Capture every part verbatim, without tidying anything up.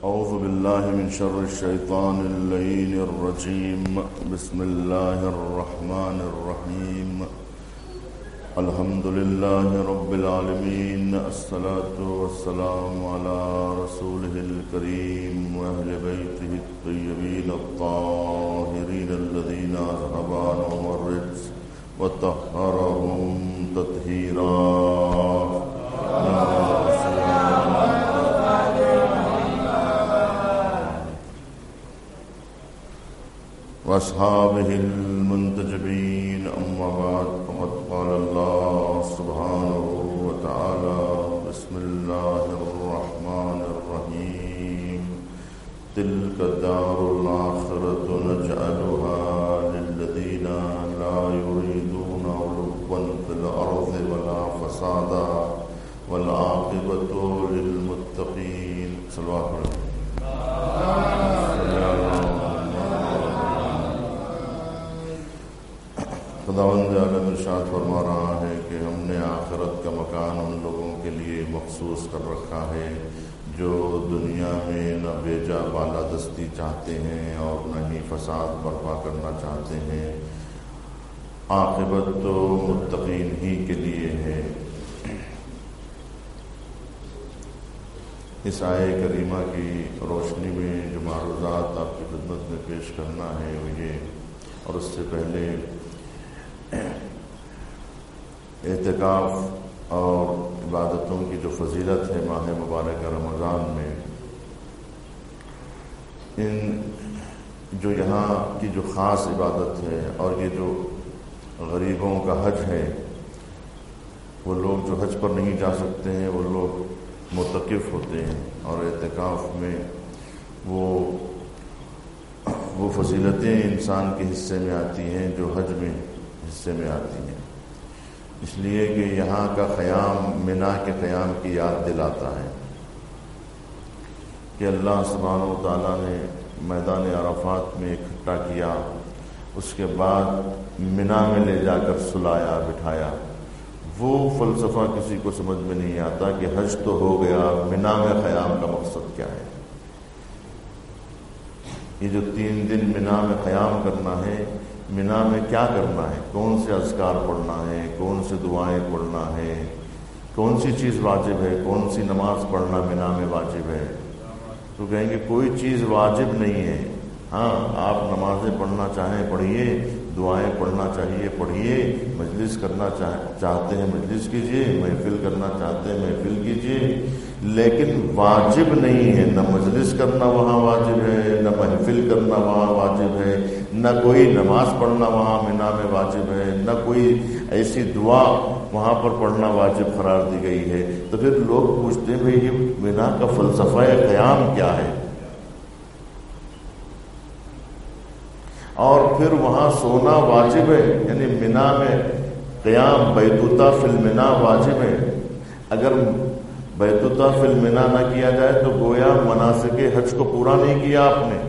أعوذ بالله من شر الشيطان اللعين الرجيم. بسم الله الرحمن الرحيم. الحمد لله رب العالمين. الصلاة والسلام على رسوله الكريم وأهل بيته الطيبين الطاهرين الذين أذهب عنهم الرجس وطهرهم تطهيرا. وأصحابه المنتجبين. أما بعد فقد قال الله سبحانه وتعالى: بسم الله الرحمن الرحيم. تلك الدار الآخرة نجعلها للذين لا يريدون علوا في الأرض ولا فسادا والعاقبة للمتقين. صلوات الله. خداوند عالم ارشاد فرما رہا ہے کہ ہم نے آخرت کا مکان ان لوگوں کے لیے مخصوص کر رکھا ہے جو دنیا میں نہ بیجا بالادستی چاہتے ہیں اور نہ ہی فساد برپا کرنا چاہتے ہیں. عاقبت تو متقین ہی کے لیے ہے. اس آیے کریمہ کی روشنی میں جو معروضات آپ کی خدمت میں پیش کرنا ہے وہ یہ، اور اس سے پہلے اعتکاف اور عبادتوں کی جو فضیلت ہے ماہ مبارک رمضان میں، ان جو یہاں کی جو خاص عبادت ہے اور یہ جو غریبوں کا حج ہے، وہ لوگ جو حج پر نہیں جا سکتے ہیں وہ لوگ معتکف ہوتے ہیں، اور اعتکاف میں وہ وہ فضیلتیں انسان کے حصے میں آتی ہیں جو حج میں حصے میں آتی ہیں. اس لیے کہ یہاں کا قیام منا کے قیام کی یاد دلاتا ہے کہ اللہ سبحانہ و تعالیٰ نے میدان عرفات میں اکٹھا کیا، اس کے بعد منا میں لے جا کر سلایا بٹھایا. وہ فلسفہ کسی کو سمجھ میں نہیں آتا کہ حج تو ہو گیا، منا میں قیام کا مقصد کیا ہے. یہ جو تین دن منا میں قیام کرنا ہے، منا میں کیا کرنا ہے، کون سے اذکار پڑھنا ہے، کون سی دعائیں پڑھنا ہے، کون سی چیز واجب ہے، کون سی نماز پڑھنا منا میں واجب ہے. تو کہیں گے کوئی چیز واجب نہیں ہے. ہاں، آپ نمازیں پڑھنا چاہیں پڑھیے، دعائیں پڑھنا چاہیے پڑھیے، مجلس کرنا چاہتے ہیں مجلس کیجیے، محفل کرنا چاہتے ہیں محفل کیجیے، لیکن واجب نہیں ہے. نہ مجلس کرنا وہاں واجب ہے، نہ محفل کرنا وہاں واجب ہے، نہ کوئی نماز پڑھنا وہاں منا میں واجب ہے، نہ کوئی ایسی دعا وہاں پر پڑھنا واجب قرار دی گئی ہے. تو پھر لوگ پوچھتے ہیں بھئی یہ منا کا فلسفہ قیام کیا ہے؟ اور پھر وہاں سونا واجب ہے، یعنی منا میں قیام بیتوتا فی المنا واجب ہے. اگر بیتوتا فی المنا نہ کیا جائے تو گویا مناسک حج کو پورا نہیں کیا آپ نے.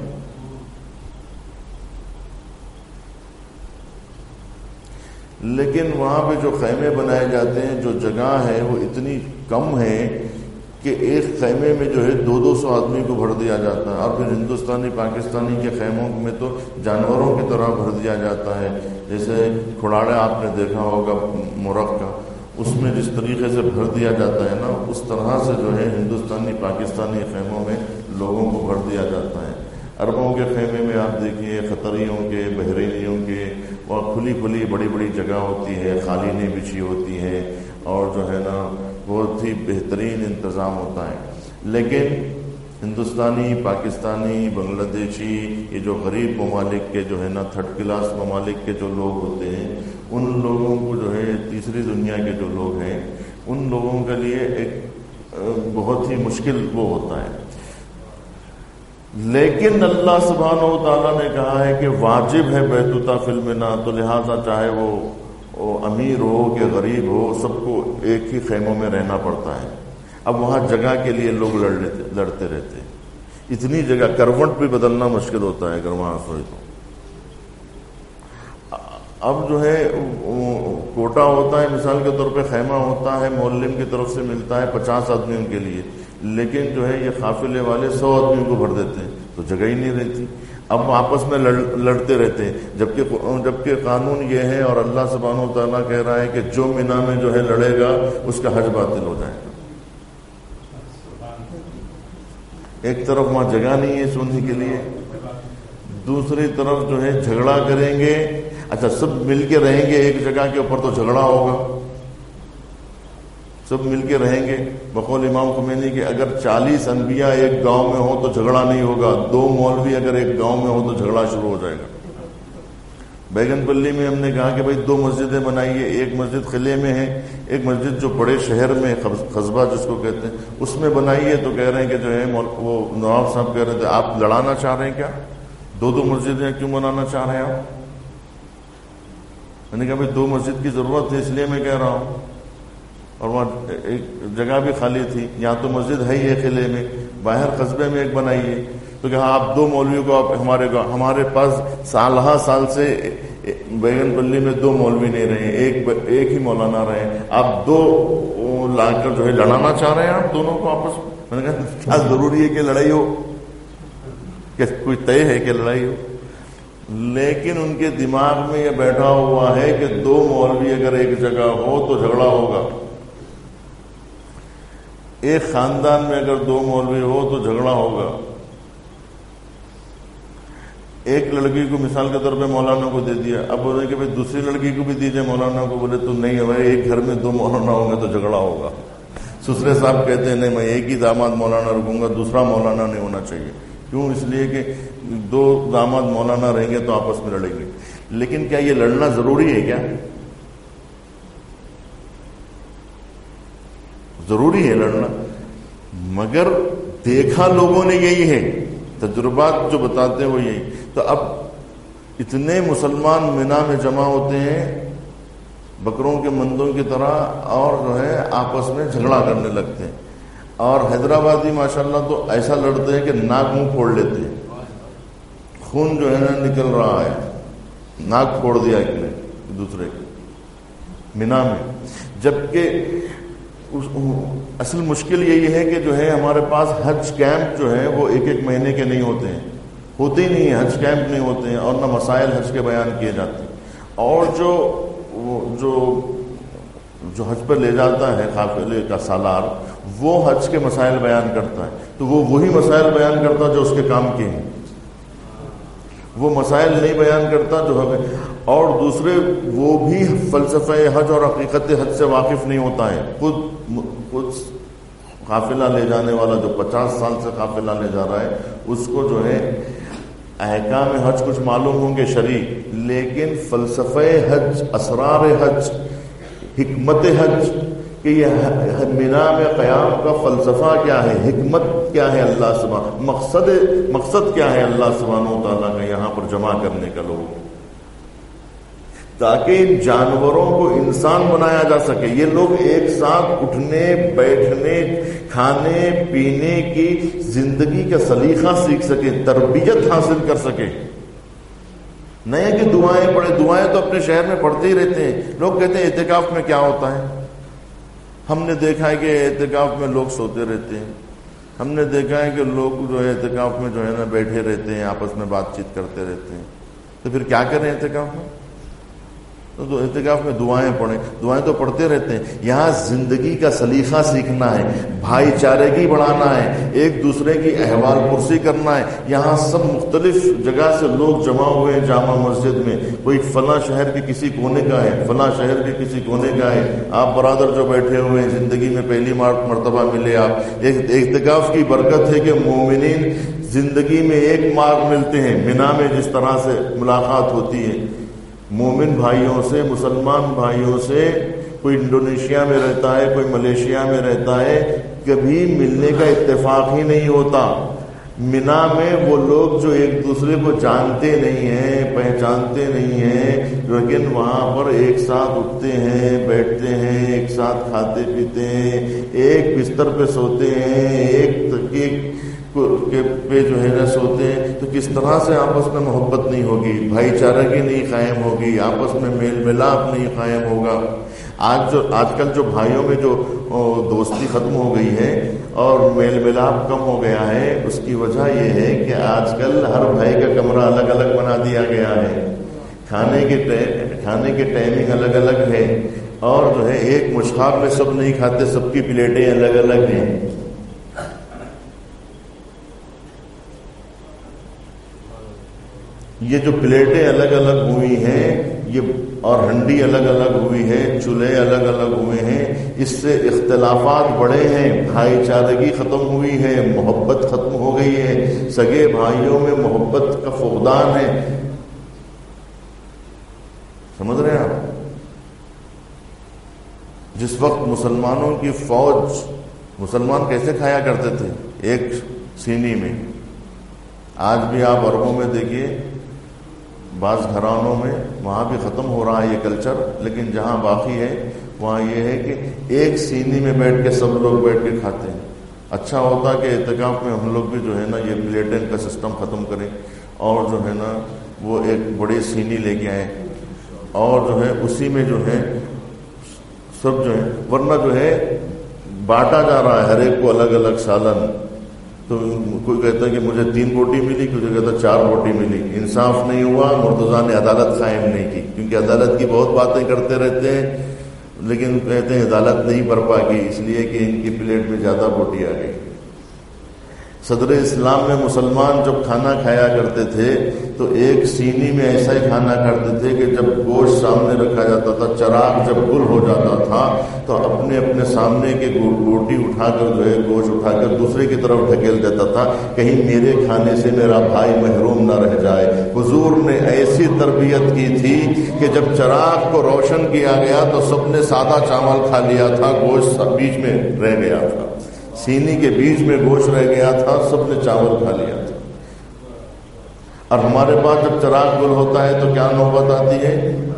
لیکن وہاں پہ جو خیمے بنائے جاتے ہیں، جو جگہ ہے وہ اتنی کم ہے کہ ایک خیمے میں جو ہے دو دو سو آدمی کو بھر دیا جاتا ہے. اور پھر ہندوستانی پاکستانی کے خیموں میں تو جانوروں کی طرح بھر دیا جاتا ہے. جیسے کھڑاڑے آپ نے دیکھا ہوگا مرغ کا، اس میں جس طریقے سے بھر دیا جاتا ہے نا، اس طرح سے جو ہے ہندوستانی پاکستانی خیموں میں لوگوں کو بھر دیا جاتا ہے. عربوں کے خیمے میں آپ دیکھیے، قطریوں کے، بحرینیوں کے، وہاں کھلی کھلی بڑی بڑی جگہ ہوتی ہے، قالینیں بچھی ہوتی ہیں، اور جو ہے نا بہت ہی بہترین انتظام ہوتا ہے. لیکن ہندوستانی، پاکستانی، بنگلہ دیشی، یہ جو غریب ممالک کے جو ہے نا تھرڈ کلاس ممالک کے جو لوگ ہوتے ہیں، ان لوگوں کو جو ہے تیسری دنیا کے جو لوگ ہیں، ان لوگوں کے لیے ایک بہت ہی مشکل وہ ہوتا ہے. لیکن اللہ سبحانہ و تعالیٰ نے کہا ہے کہ واجب ہے بیتوتا فی المنا، تو لہٰذا چاہے وہ امیر ہو کہ غریب ہو، سب کو ایک ہی خیموں میں رہنا پڑتا ہے. اب وہاں جگہ کے لیے لوگ لڑ لیتے لڑتے رہتے ہیں. اتنی جگہ کروٹ بھی بدلنا مشکل ہوتا ہے اگر وہاں سوئے تو. اب جو ہے کوٹا ہوتا ہے، مثال کے طور پہ خیمہ ہوتا ہے، مولم کی طرف سے ملتا ہے پچاس آدمیوں کے لیے، لیکن جو ہے یہ قافلے والے سو آدمیوں کو بھر دیتے ہیں تو جگہ ہی نہیں رہتی. اب آپس میں لڑ, لڑتے رہتے ہیں جبکہ جبکہ قانون یہ ہے اور اللہ سبحانہ و تعالیٰ کہہ رہا ہے کہ جو مینا میں جو ہے لڑے گا اس کا حج باطل ہو جائے گا. ایک طرف وہاں جگہ نہیں ہے سونے کے لیے, دوسری طرف جو ہے جھگڑا کریں گے. اچھا سب مل کے رہیں گے ایک جگہ کے اوپر تو جھگڑا ہوگا, سب مل کے رہیں گے. بقول امام خمینی کہ اگر چالیس انبیاء ایک گاؤں میں ہو تو جھگڑا نہیں ہوگا, دو مولوی اگر ایک گاؤں میں ہو تو جھگڑا شروع ہو جائے گا. بیگن پلی میں ہم نے کہا کہ بھائی دو مسجدیں بنائیے, ایک مسجد قلعے میں ہے, ایک مسجد جو بڑے شہر میں قصبہ جس کو کہتے ہیں اس میں بنائیے. تو کہہ رہے ہیں کہ جو ہے وہ نواب صاحب کہہ رہے تھے آپ لڑانا چاہ رہے ہیں کیا, دو دو مسجدیں کیوں بنانا چاہ رہے ہیں آپ؟ میں نے کہا بھائی دو مسجد کی ضرورت ہے اس لیے میں کہہ رہا ہوں, اور وہاں ایک جگہ بھی خالی تھی. یہاں تو مسجد ہے ہی ہے قلعے میں, باہر قصبے میں ایک بنائیے. تو کہا آپ دو مولویوں کو آپ ہمارے ہمارے پاس سالہ سال سے بیگن پلی میں دو مولوی نہیں رہے, ایک ایک ہی مولانا رہے, آپ دو لا کر جو ہے لڑانا چاہ رہے ہیں آپ دونوں کو آپس میں. نے کہا کیا ضروری ہے کہ لڑائی ہو, کہ کوئی طے ہے کہ لڑائی ہو؟ لیکن ان کے دماغ میں یہ بیٹھا ہوا ہے کہ دو مولوی اگر ایک جگہ ہو تو جھگڑا ہوگا, ایک خاندان میں اگر دو مولوی ہو تو جھگڑا ہوگا. ایک لڑکی کو مثال کے طور پہ مولانا کو دے دیا, اب بولے کہ بھائی دوسری لڑکی کو بھی دیجیے مولانا کو, بولے تو نہیں ہے ایک گھر میں دو مولانا ہوں گے تو جھگڑا ہوگا. سسرے صاحب کہتے ہیں نہیں میں ایک ہی داماد مولانا رکھوں گا, دوسرا مولانا نہیں ہونا چاہیے. کیوں؟ اس لیے کہ دو داماد مولانا رہیں گے تو آپس میں لڑیں گے. لیکن کیا یہ لڑنا ضروری ہے کیا؟ ضروری ہے لڑنا, مگر دیکھا لوگوں نے یہی ہے, تجربات جو بتاتے ہیں وہ یہی. تو اب اتنے مسلمان مینا میں جمع ہوتے ہیں بکروں کے مندوں کی طرح, اور جو ہے آپس میں جھگڑا کرنے لگتے ہیں. اور حیدرآبادی ماشاءاللہ تو ایسا لڑتے ہیں کہ ناک منہ پھوڑ لیتے ہیں, خون جو ہے نا نکل رہا ہے, ناک پھوڑ دیا ایک نے دوسرے کے مینا میں. جبکہ اصل مشکل یہی ہے کہ جو ہے ہمارے پاس حج کیمپ جو ہے وہ ایک ایک مہینے کے نہیں ہوتے ہیں, ہوتے ہی نہیں ہیں, حج کیمپ نہیں ہوتے ہیں, اور نہ مسائل حج کے بیان کیے جاتے ہیں. اور جو جو جو حج پر لے جاتا ہے قافلے کا سالار, وہ حج کے مسائل بیان کرتا ہے, تو وہ وہی مسائل بیان کرتا جو اس کے کام کے ہیں, وہ مسائل نہیں بیان کرتا جو ہے. اور دوسرے وہ بھی فلسفہ حج اور حقیقت حج سے واقف نہیں ہوتا ہے. خود خود قافلہ لے جانے والا جو پچاس سال سے قافلہ لے جا رہا ہے اس کو جو ہے احکام حج کچھ معلوم ہوں گے شرعی, لیکن فلسفہ حج, اسرار حج, حکمت حج, کہ یہ مینا میں قیام کا فلسفہ کیا ہے, حکمت کیا ہے, اللہ سبحانہ مقصد مقصد کیا ہے اللہ سبحانہ و تعالیٰ کا یہاں پر جمع کرنے کا لوگوں, تاکہ ان جانوروں کو انسان بنایا جا سکے. یہ لوگ ایک ساتھ اٹھنے بیٹھنے کھانے پینے کی زندگی کا سلیقہ سیکھ سکے, تربیت حاصل کر سکے. نہیں کہ دعائیں پڑھے, دعائیں تو اپنے شہر میں پڑھتے ہی رہتے ہیں. لوگ کہتے ہیں اعتکاف میں کیا ہوتا ہے, ہم نے دیکھا ہے کہ اعتکاف میں لوگ سوتے رہتے ہیں, ہم نے دیکھا ہے کہ لوگ جو ہے اعتکاف میں جو ہے نا بیٹھے رہتے ہیں, آپس میں بات چیت کرتے رہتے ہیں. تو پھر کیا کریں اعتکاف میں؟ تو اعتکاف میں دعائیں پڑھیں, دعائیں تو پڑھتے رہتے ہیں. یہاں زندگی کا سلیقہ سیکھنا ہے, بھائی چارگی بڑھانا ہے, ایک دوسرے کی احوال پرسی کرنا ہے. یہاں سب مختلف جگہ سے لوگ جمع ہوئے ہیں جامع مسجد میں, کوئی فلاں شہر کے کسی کونے کا ہے, فلاں شہر کے کسی کونے کا ہے. آپ برادر جو بیٹھے ہوئے ہیں زندگی میں پہلی مرتبہ ملے آپ. ایک اعتکاف کی برکت ہے کہ مومنین زندگی میں ایک مار ملتے ہیں. مینا میں جس طرح سے ملاقات ہوتی ہے مومن بھائیوں سے, مسلمان بھائیوں سے, کوئی انڈونیشیا میں رہتا ہے, کوئی ملیشیا میں رہتا ہے, کبھی ملنے کا اتفاق ہی نہیں ہوتا. مینا میں وہ لوگ جو ایک دوسرے کو جانتے نہیں ہیں, پہچانتے نہیں ہیں, لیکن وہاں پر ایک ساتھ اٹھتے ہیں, بیٹھتے ہیں, ایک ساتھ کھاتے پیتے ہیں, ایک بستر پہ سوتے ہیں, ایک تکیے پہ جو ہے نا سوتے ہیں. تو کس طرح سے آپس میں محبت نہیں ہوگی, بھائی چارگی نہیں قائم ہوگی, آپس میں میل ملاپ نہیں قائم ہوگا. آج جو آج کل جو بھائیوں میں جو دوستی ختم ہو گئی ہے اور میل ملاپ کم ہو گیا ہے، اس کی وجہ یہ ہے کہ آج کل ہر بھائی کا کمرہ الگ الگ بنا دیا گیا ہے، کھانے کے کھانے کے ٹائمنگ الگ الگ ہے، اور جو ہے ایک مشخاب میں سب نہیں کھاتے، سب کی پلیٹیں الگ الگ ہیں۔ یہ جو پلیٹیں الگ الگ ہوئی ہیں یہ اور ہنڈی الگ الگ ہوئی ہے، چولہے الگ الگ ہوئے ہیں، اس سے اختلافات بڑھے ہیں، بھائی چارگی ختم ہوئی ہے، محبت ختم ہو گئی ہے، سگے بھائیوں میں محبت کا فقدان ہے۔ سمجھ رہے ہیں آپ؟ جس وقت مسلمانوں کی فوج، مسلمان کیسے کھایا کرتے تھے؟ ایک سینی میں۔ آج بھی آپ عربوں میں دیکھیے، بعض گھرانوں میں وہاں بھی ختم ہو رہا ہے یہ کلچر، لیکن جہاں باقی ہے وہاں یہ ہے کہ ایک سینی میں بیٹھ کے سب لوگ بیٹھ کے کھاتے ہیں۔ اچھا ہوتا کہ اعتکاف میں ہم لوگ بھی جو ہے نا یہ پلیٹیں کا سسٹم ختم کریں اور جو ہے نا وہ ایک بڑی سینی لے کے آئیں اور جو ہے اسی میں جو ہے سب جو ہے، ورنہ جو ہے بانٹا جا رہا ہے ہر ایک کو الگ الگ سالن۔ تو کوئی کہتا ہے کہ مجھے تین بوٹی ملی، کوئی کہتا ہے چار بوٹی ملی۔ انصاف نہیں ہوا، مرتضیٰ نے عدالت قائم نہیں کی، کیونکہ عدالت کی بہت باتیں کرتے رہتے ہیں لیکن کہتے ہیں عدالت نہیں برپا کی، اس لیے کہ ان کی پلیٹ میں زیادہ بوٹی آ گئی۔ صدر اسلام میں مسلمان جب کھانا کھایا کرتے تھے تو ایک سینی میں ایسا ہی کھانا کرتے تھے کہ جب گوشت سامنے رکھا جاتا تھا، چراغ جب گل ہو جاتا تھا تو اپنے اپنے سامنے کے بوٹی اٹھا کر جو ہے گوشت اٹھا کر دوسرے کی طرف ڈھکیل دیتا تھا، کہیں میرے کھانے سے میرا بھائی محروم نہ رہ جائے۔ حضور نے ایسی تربیت کی تھی کہ جب چراغ کو روشن کیا گیا تو سب نے سادہ چاول کھا لیا تھا، گوشت بیچ میں رہ گیا تھا، سینی کے بیچ میں گوشت رہ گیا تھا، سب نے چاول کھا لیا تھا۔ اور ہمارے پاس جب چراغ گل ہوتا ہے تو کیا نوبت آتی ہے؟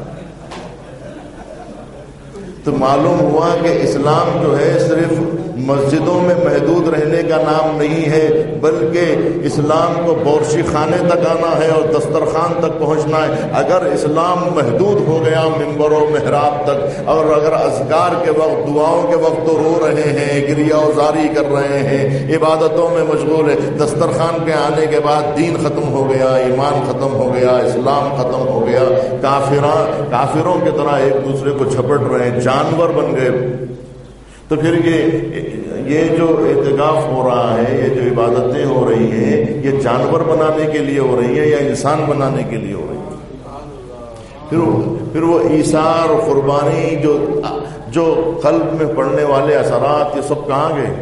تو معلوم ہوا کہ اسلام جو ہے صرف مسجدوں میں محدود رہنے کا نام نہیں ہے، بلکہ اسلام کو بورشی خانے تک آنا ہے اور دسترخوان تک پہنچنا ہے۔ اگر اسلام محدود ہو گیا ممبر و محراب تک، اور اگر اذکار کے وقت، دعاؤں کے وقت تو رو رہے ہیں، گریہ وزاری کر رہے ہیں، عبادتوں میں مشغول ہے، دسترخوان کے آنے کے بعد دین ختم ہو گیا، ایمان ختم ہو گیا، اسلام ختم ہو گیا، کافران کافروں کی طرح ایک دوسرے کو جھپٹ رہے ہیں، جانور بن گئے، تو پھر یہ یہ جو اعتکاف ہو رہا ہے، یہ جو عبادتیں ہو رہی ہیں، یہ جانور بنانے کے لیے ہو رہی ہیں یا انسان بنانے کے لیے ہو رہی ہیں؟ پھر پھر وہ ایثار و قربانی جو جو قلب میں پڑنے والے اثرات، یہ سب کہاں گئے؟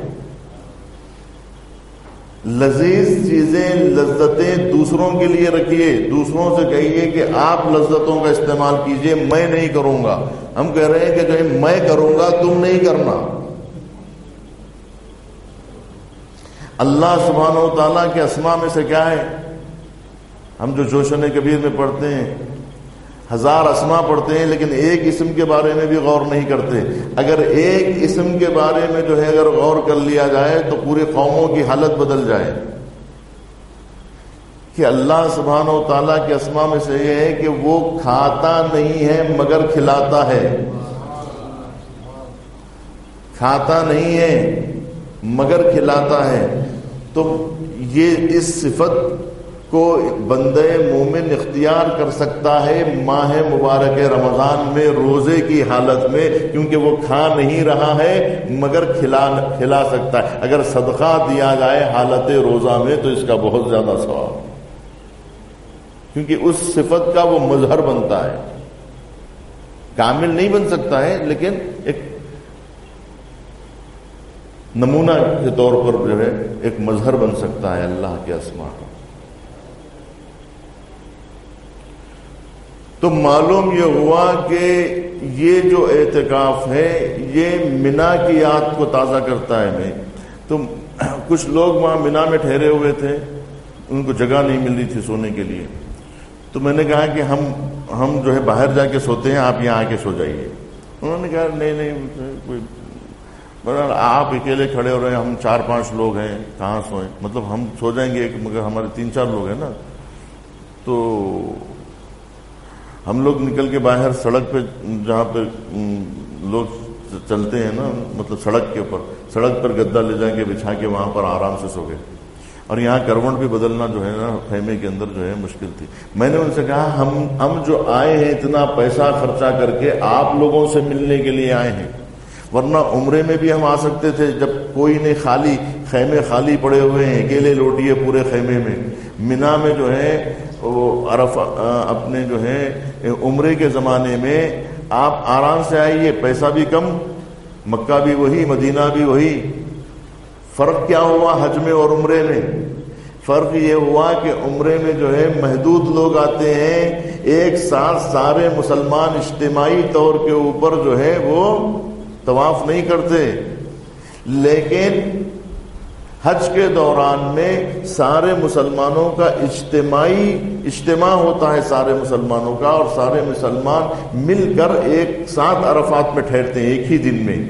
لذیذ چیزیں، لذتیں دوسروں کے لیے رکھیے، دوسروں سے کہیے کہ آپ لذتوں کا استعمال کیجئے، میں نہیں کروں گا۔ ہم کہہ رہے ہیں کہ جو میں کروں گا تم نہیں کرنا۔ اللہ سبحانہ و تعالیٰ کے اسماء میں سے کیا ہے؟ ہم جو جوشن کبیر میں پڑھتے ہیں، ہزار اسماء پڑھتے ہیں لیکن ایک اسم کے بارے میں بھی غور نہیں کرتے۔ اگر ایک اسم کے بارے میں جو ہے اگر غور کر لیا جائے تو پورے قوموں کی حالت بدل جائے۔ کہ اللہ سبحانہ و تعالیٰ کے اسماء میں سے یہ ہے کہ وہ کھاتا نہیں ہے مگر کھلاتا ہے، کھاتا نہیں ہے مگر کھلاتا ہے۔ تو یہ اس صفت کو بندے مومن اختیار کر سکتا ہے ماہ مبارک رمضان میں روزے کی حالت میں، کیونکہ وہ کھا نہیں رہا ہے مگر کھلا کھلا سکتا ہے۔ اگر صدقہ دیا جائے حالت روزہ میں تو اس کا بہت زیادہ ثواب، کیونکہ اس صفت کا وہ مظہر بنتا ہے۔ کامل نہیں بن سکتا ہے لیکن ایک نمونہ کے طور پر جو ہے ایک مظہر بن سکتا ہے اللہ کے اسماء کا۔ تو معلوم یہ ہوا کہ یہ جو اعتکاف ہے یہ منا کی یاد کو تازہ کرتا ہے۔ میں تو کچھ لوگ وہاں منا میں ٹھہرے ہوئے تھے، ان کو جگہ نہیں مل رہی تھی سونے کے لیے، تو میں نے کہا کہ ہم ہم جو ہے باہر جا کے سوتے ہیں، آپ یہاں آ کے سو جائیے۔ انہوں نے کہا نہیں نہیں کوئی، آپ اکیلے کھڑے ہو رہے ہیں، ہم چار پانچ لوگ ہیں، کہاں سوئیں؟ مطلب ہم سو جائیں گے مگر ہمارے تین چار لوگ ہیں نا۔ تو ہم لوگ نکل کے باہر سڑک پہ جہاں پہ لوگ چلتے ہیں نا مطلب سڑک کے اوپر، سڑک پر گدا لے جا کے بچھا کے وہاں پر آرام سے سو گئے، اور یہاں کروٹ بھی بدلنا جو ہے نا خیمے کے اندر جو ہے مشکل تھی۔ میں نے ان سے کہا ہم ہم جو آئے ہیں اتنا پیسہ خرچہ کر کے آپ لوگوں سے ملنے کے لیے آئے ہیں، ورنہ عمرے میں بھی ہم آ سکتے تھے جب کوئی نہیں، خالی خیمے خالی پڑے ہوئے ہیں، اکیلے لوٹیے پورے خیمے میں۔ مینا میں جو ہے وہ عرفہ اپنے جو ہے عمرے کے زمانے میں آپ آرام سے آئیے، پیسہ بھی کم، مکہ بھی وہی، مدینہ بھی وہی۔ فرق کیا ہوا حج میں اور عمرے میں؟ فرق یہ ہوا کہ عمرے میں جو ہے محدود لوگ آتے ہیں، ایک ساتھ سارے مسلمان اجتماعی طور کے اوپر جو ہے وہ طواف نہیں کرتے، لیکن حج کے دوران میں سارے مسلمانوں کا اجتماعی اجتماع ہوتا ہے، سارے مسلمانوں کا، اور سارے مسلمان مل کر ایک ساتھ عرفات میں ٹھہرتے ہیں ایک ہی دن میں۔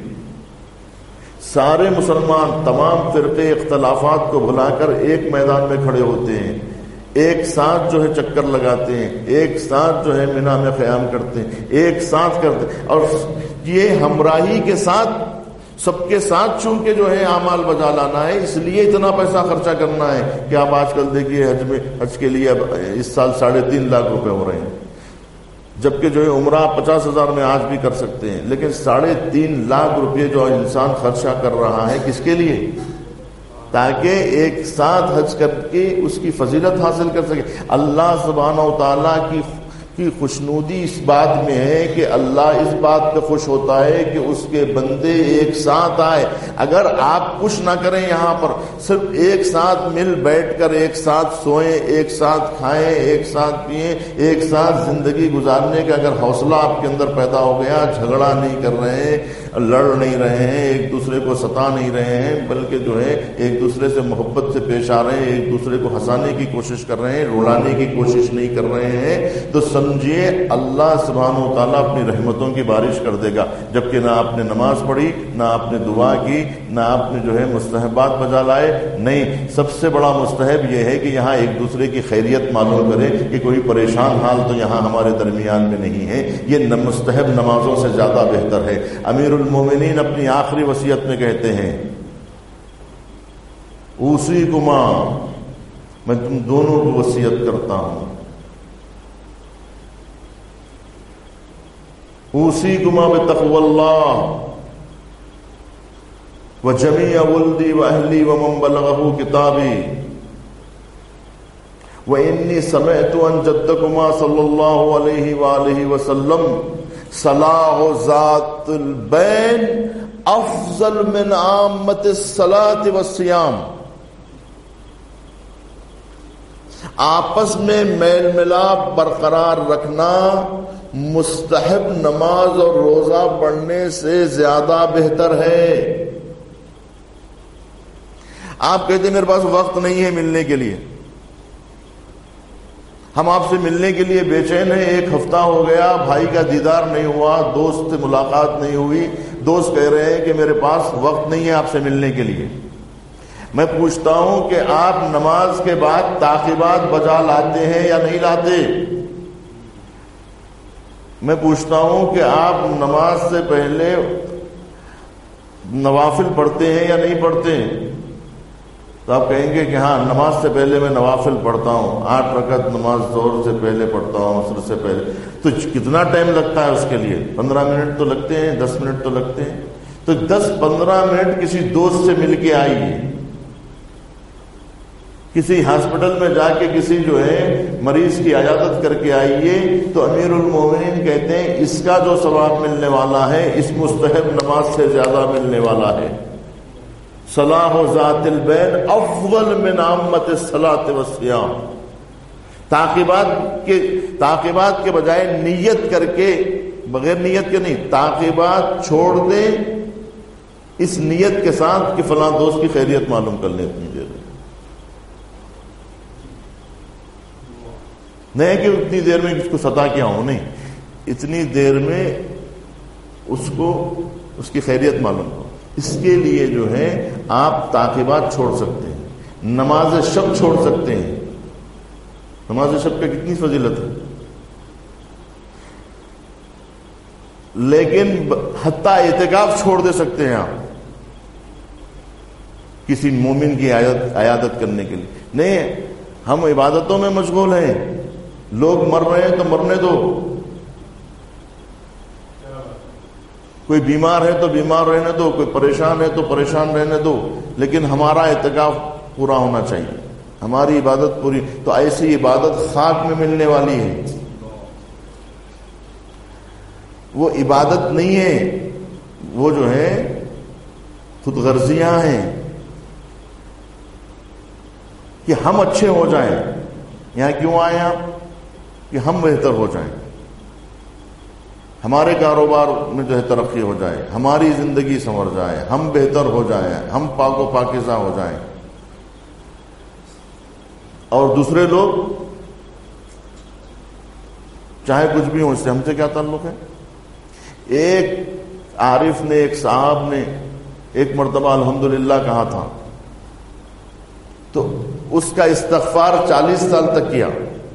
سارے مسلمان تمام فرقے اختلافات کو بھلا کر ایک میدان میں کھڑے ہوتے ہیں، ایک ساتھ جو ہے چکر لگاتے ہیں، ایک ساتھ جو ہے مینا میں قیام کرتے ہیں، ایک ساتھ کرتے ہیں، اور یہ ہمراہی کے ساتھ سب کے ساتھ چونکہ جو ہے اعمال بجا لانا ہے، اس لیے اتنا پیسہ خرچہ کرنا ہے کہ آپ آج کل دیکھیے حج میں حج کے لیے اب اس سال ساڑھے تین لاکھ روپے ہو رہے ہیں، جبکہ جو ہے عمرہ پچاس ہزار میں آج بھی کر سکتے ہیں، لیکن ساڑھے تین لاکھ روپے جو انسان خرچہ کر رہا ہے کس کے لیے؟ تاکہ ایک ساتھ حج کر کے اس کی فضیلت حاصل کر سکے۔ اللہ سبحانہ و تعالیٰ کی کی خوشنودی اس بات میں ہے کہ اللہ اس بات پہ خوش ہوتا ہے کہ اس کے بندے ایک ساتھ آئے۔ اگر آپ کچھ نہ کریں، یہاں پر صرف ایک ساتھ مل بیٹھ کر ایک ساتھ سوئیں، ایک ساتھ کھائیں، ایک ساتھ پئیں، ایک ساتھ زندگی گزارنے کا اگر حوصلہ آپ کے اندر پیدا ہو گیا، جھگڑا نہیں کر رہے ہیں، لڑ نہیں رہے ہیں، ایک دوسرے کو ستا نہیں رہے ہیں، بلکہ جو ہے ایک دوسرے سے محبت سے پیش آ رہے ہیں، ایک دوسرے کو ہنسانے کی کوشش کر رہے ہیں، رلانے کی کوشش نہیں کر رہے ہیں، تو سمجھیے اللہ سبحانہ و تعالیٰ اپنی رحمتوں کی بارش کر دے گا۔ جبکہ نہ آپ نے نماز پڑھی، نہ آپ نے دعا کی، نہ آپ نے جو ہے مستحبات بجا لائے۔ نہیں، سب سے بڑا مستحب یہ ہے کہ یہاں ایک دوسرے کی خیریت معلوم کرے کہ کوئی پریشان حال تو یہاں ہمارے درمیان میں نہیں ہے۔ یہ مستحب نمازوں سے زیادہ بہتر ہے۔ امیر المومنین اپنی آخری وصیت میں کہتے ہیں، اوصیکما، میں تم دونوں کو وصیت کرتا ہوں، اوصیکما بتقوی اللہ وجمیع ولدی واہلی ومن بلغہ کتابی وانی سمعت ان جدکما صلی اللہ علیہ وآلہ وسلم صلاح ذات البین افضل من عامت الصلاۃ والصیام۔ آپس میں میل ملاپ برقرار رکھنا مستحب نماز اور روزہ پڑھنے سے زیادہ بہتر ہے۔ آپ کہتے ہیں میرے پاس وقت نہیں ہے ملنے کے لیے، ہم آپ سے ملنے کے لیے بے چین ہیں، ایک ہفتہ ہو گیا، بھائی کا دیدار نہیں ہوا، دوست سے ملاقات نہیں ہوئی، دوست کہہ رہے ہیں کہ میرے پاس وقت نہیں ہے آپ سے ملنے کے لیے۔ میں پوچھتا ہوں کہ آپ نماز کے بعد تعقیبات بجا لاتے ہیں یا نہیں لاتے؟ میں پوچھتا ہوں کہ آپ نماز سے پہلے نوافل پڑھتے ہیں یا نہیں پڑھتے ہیں؟ تو آپ کہیں گے کہ ہاں نماز سے پہلے میں نوافل پڑھتا ہوں، آٹھ رکعت نماز ظہر سے پہلے پڑھتا ہوں، عصر سے پہلے۔ تو کتنا ٹائم لگتا ہے اس کے لیے؟ پندرہ منٹ تو لگتے ہیں، دس منٹ تو لگتے ہیں۔ تو دس پندرہ منٹ کسی دوست سے مل کے آئیے، کسی ہاسپٹل میں جا کے کسی جو ہے مریض کی عیادت کر کے آئیے، تو امیر المومنین کہتے ہیں اس کا جو ثواب ملنے والا ہے اس مستحب نماز سے زیادہ ملنے والا ہے۔ صلاح ذات البین افضل من عامت الصلاۃ والصیام۔ تعقیبات کے تعقیبات کے بجائے نیت کر کے، بغیر نیت کے نہیں، تعقیبات چھوڑ دیں اس نیت کے ساتھ کہ فلاں دوست کی خیریت معلوم کر لیں اتنی دیر میں، نہیں کہ اتنی دیر میں اس کو ستا کیا ہوں، نہیں، اتنی دیر میں اس کو اس کی خیریت معلوم ہو۔ اس کے لیے جو ہے آپ تعقیبات چھوڑ سکتے ہیں، نماز شب چھوڑ سکتے ہیں۔ نماز شب کا کتنی فضیلت ہے؟ لیکن حتیٰ اعتکاف چھوڑ دے سکتے ہیں آپ کسی مومن کی عیادت عیادت کرنے کے لیے. نہیں، ہم عبادتوں میں مشغول ہیں. لوگ مر رہے ہیں تو مرنے دو، کوئی بیمار ہے تو بیمار رہنے دو، کوئی پریشان ہے تو پریشان رہنے دو، لیکن ہمارا اعتکاف پورا ہونا چاہیے، ہماری عبادت پوری. تو ایسی عبادت خاک میں ملنے والی ہے، وہ عبادت نہیں ہے، وہ جو ہے خود غرضیاں ہیں کہ ہم اچھے ہو جائیں. یہاں کیوں آئے آپ؟ کہ ہم بہتر ہو جائیں، ہمارے کاروبار میں جو ہے ترقی ہو جائے، ہماری زندگی سنور جائے، ہم بہتر ہو جائیں، ہم پاک و پاکیزہ ہو جائیں. اور دوسرے لوگ چاہے کچھ بھی ہوں، اس سے ہم سے کیا تعلق ہے؟ ایک عارف نے، ایک صاحب نے ایک مرتبہ الحمدللہ کہا تھا تو اس کا استغفار چالیس سال تک کیا.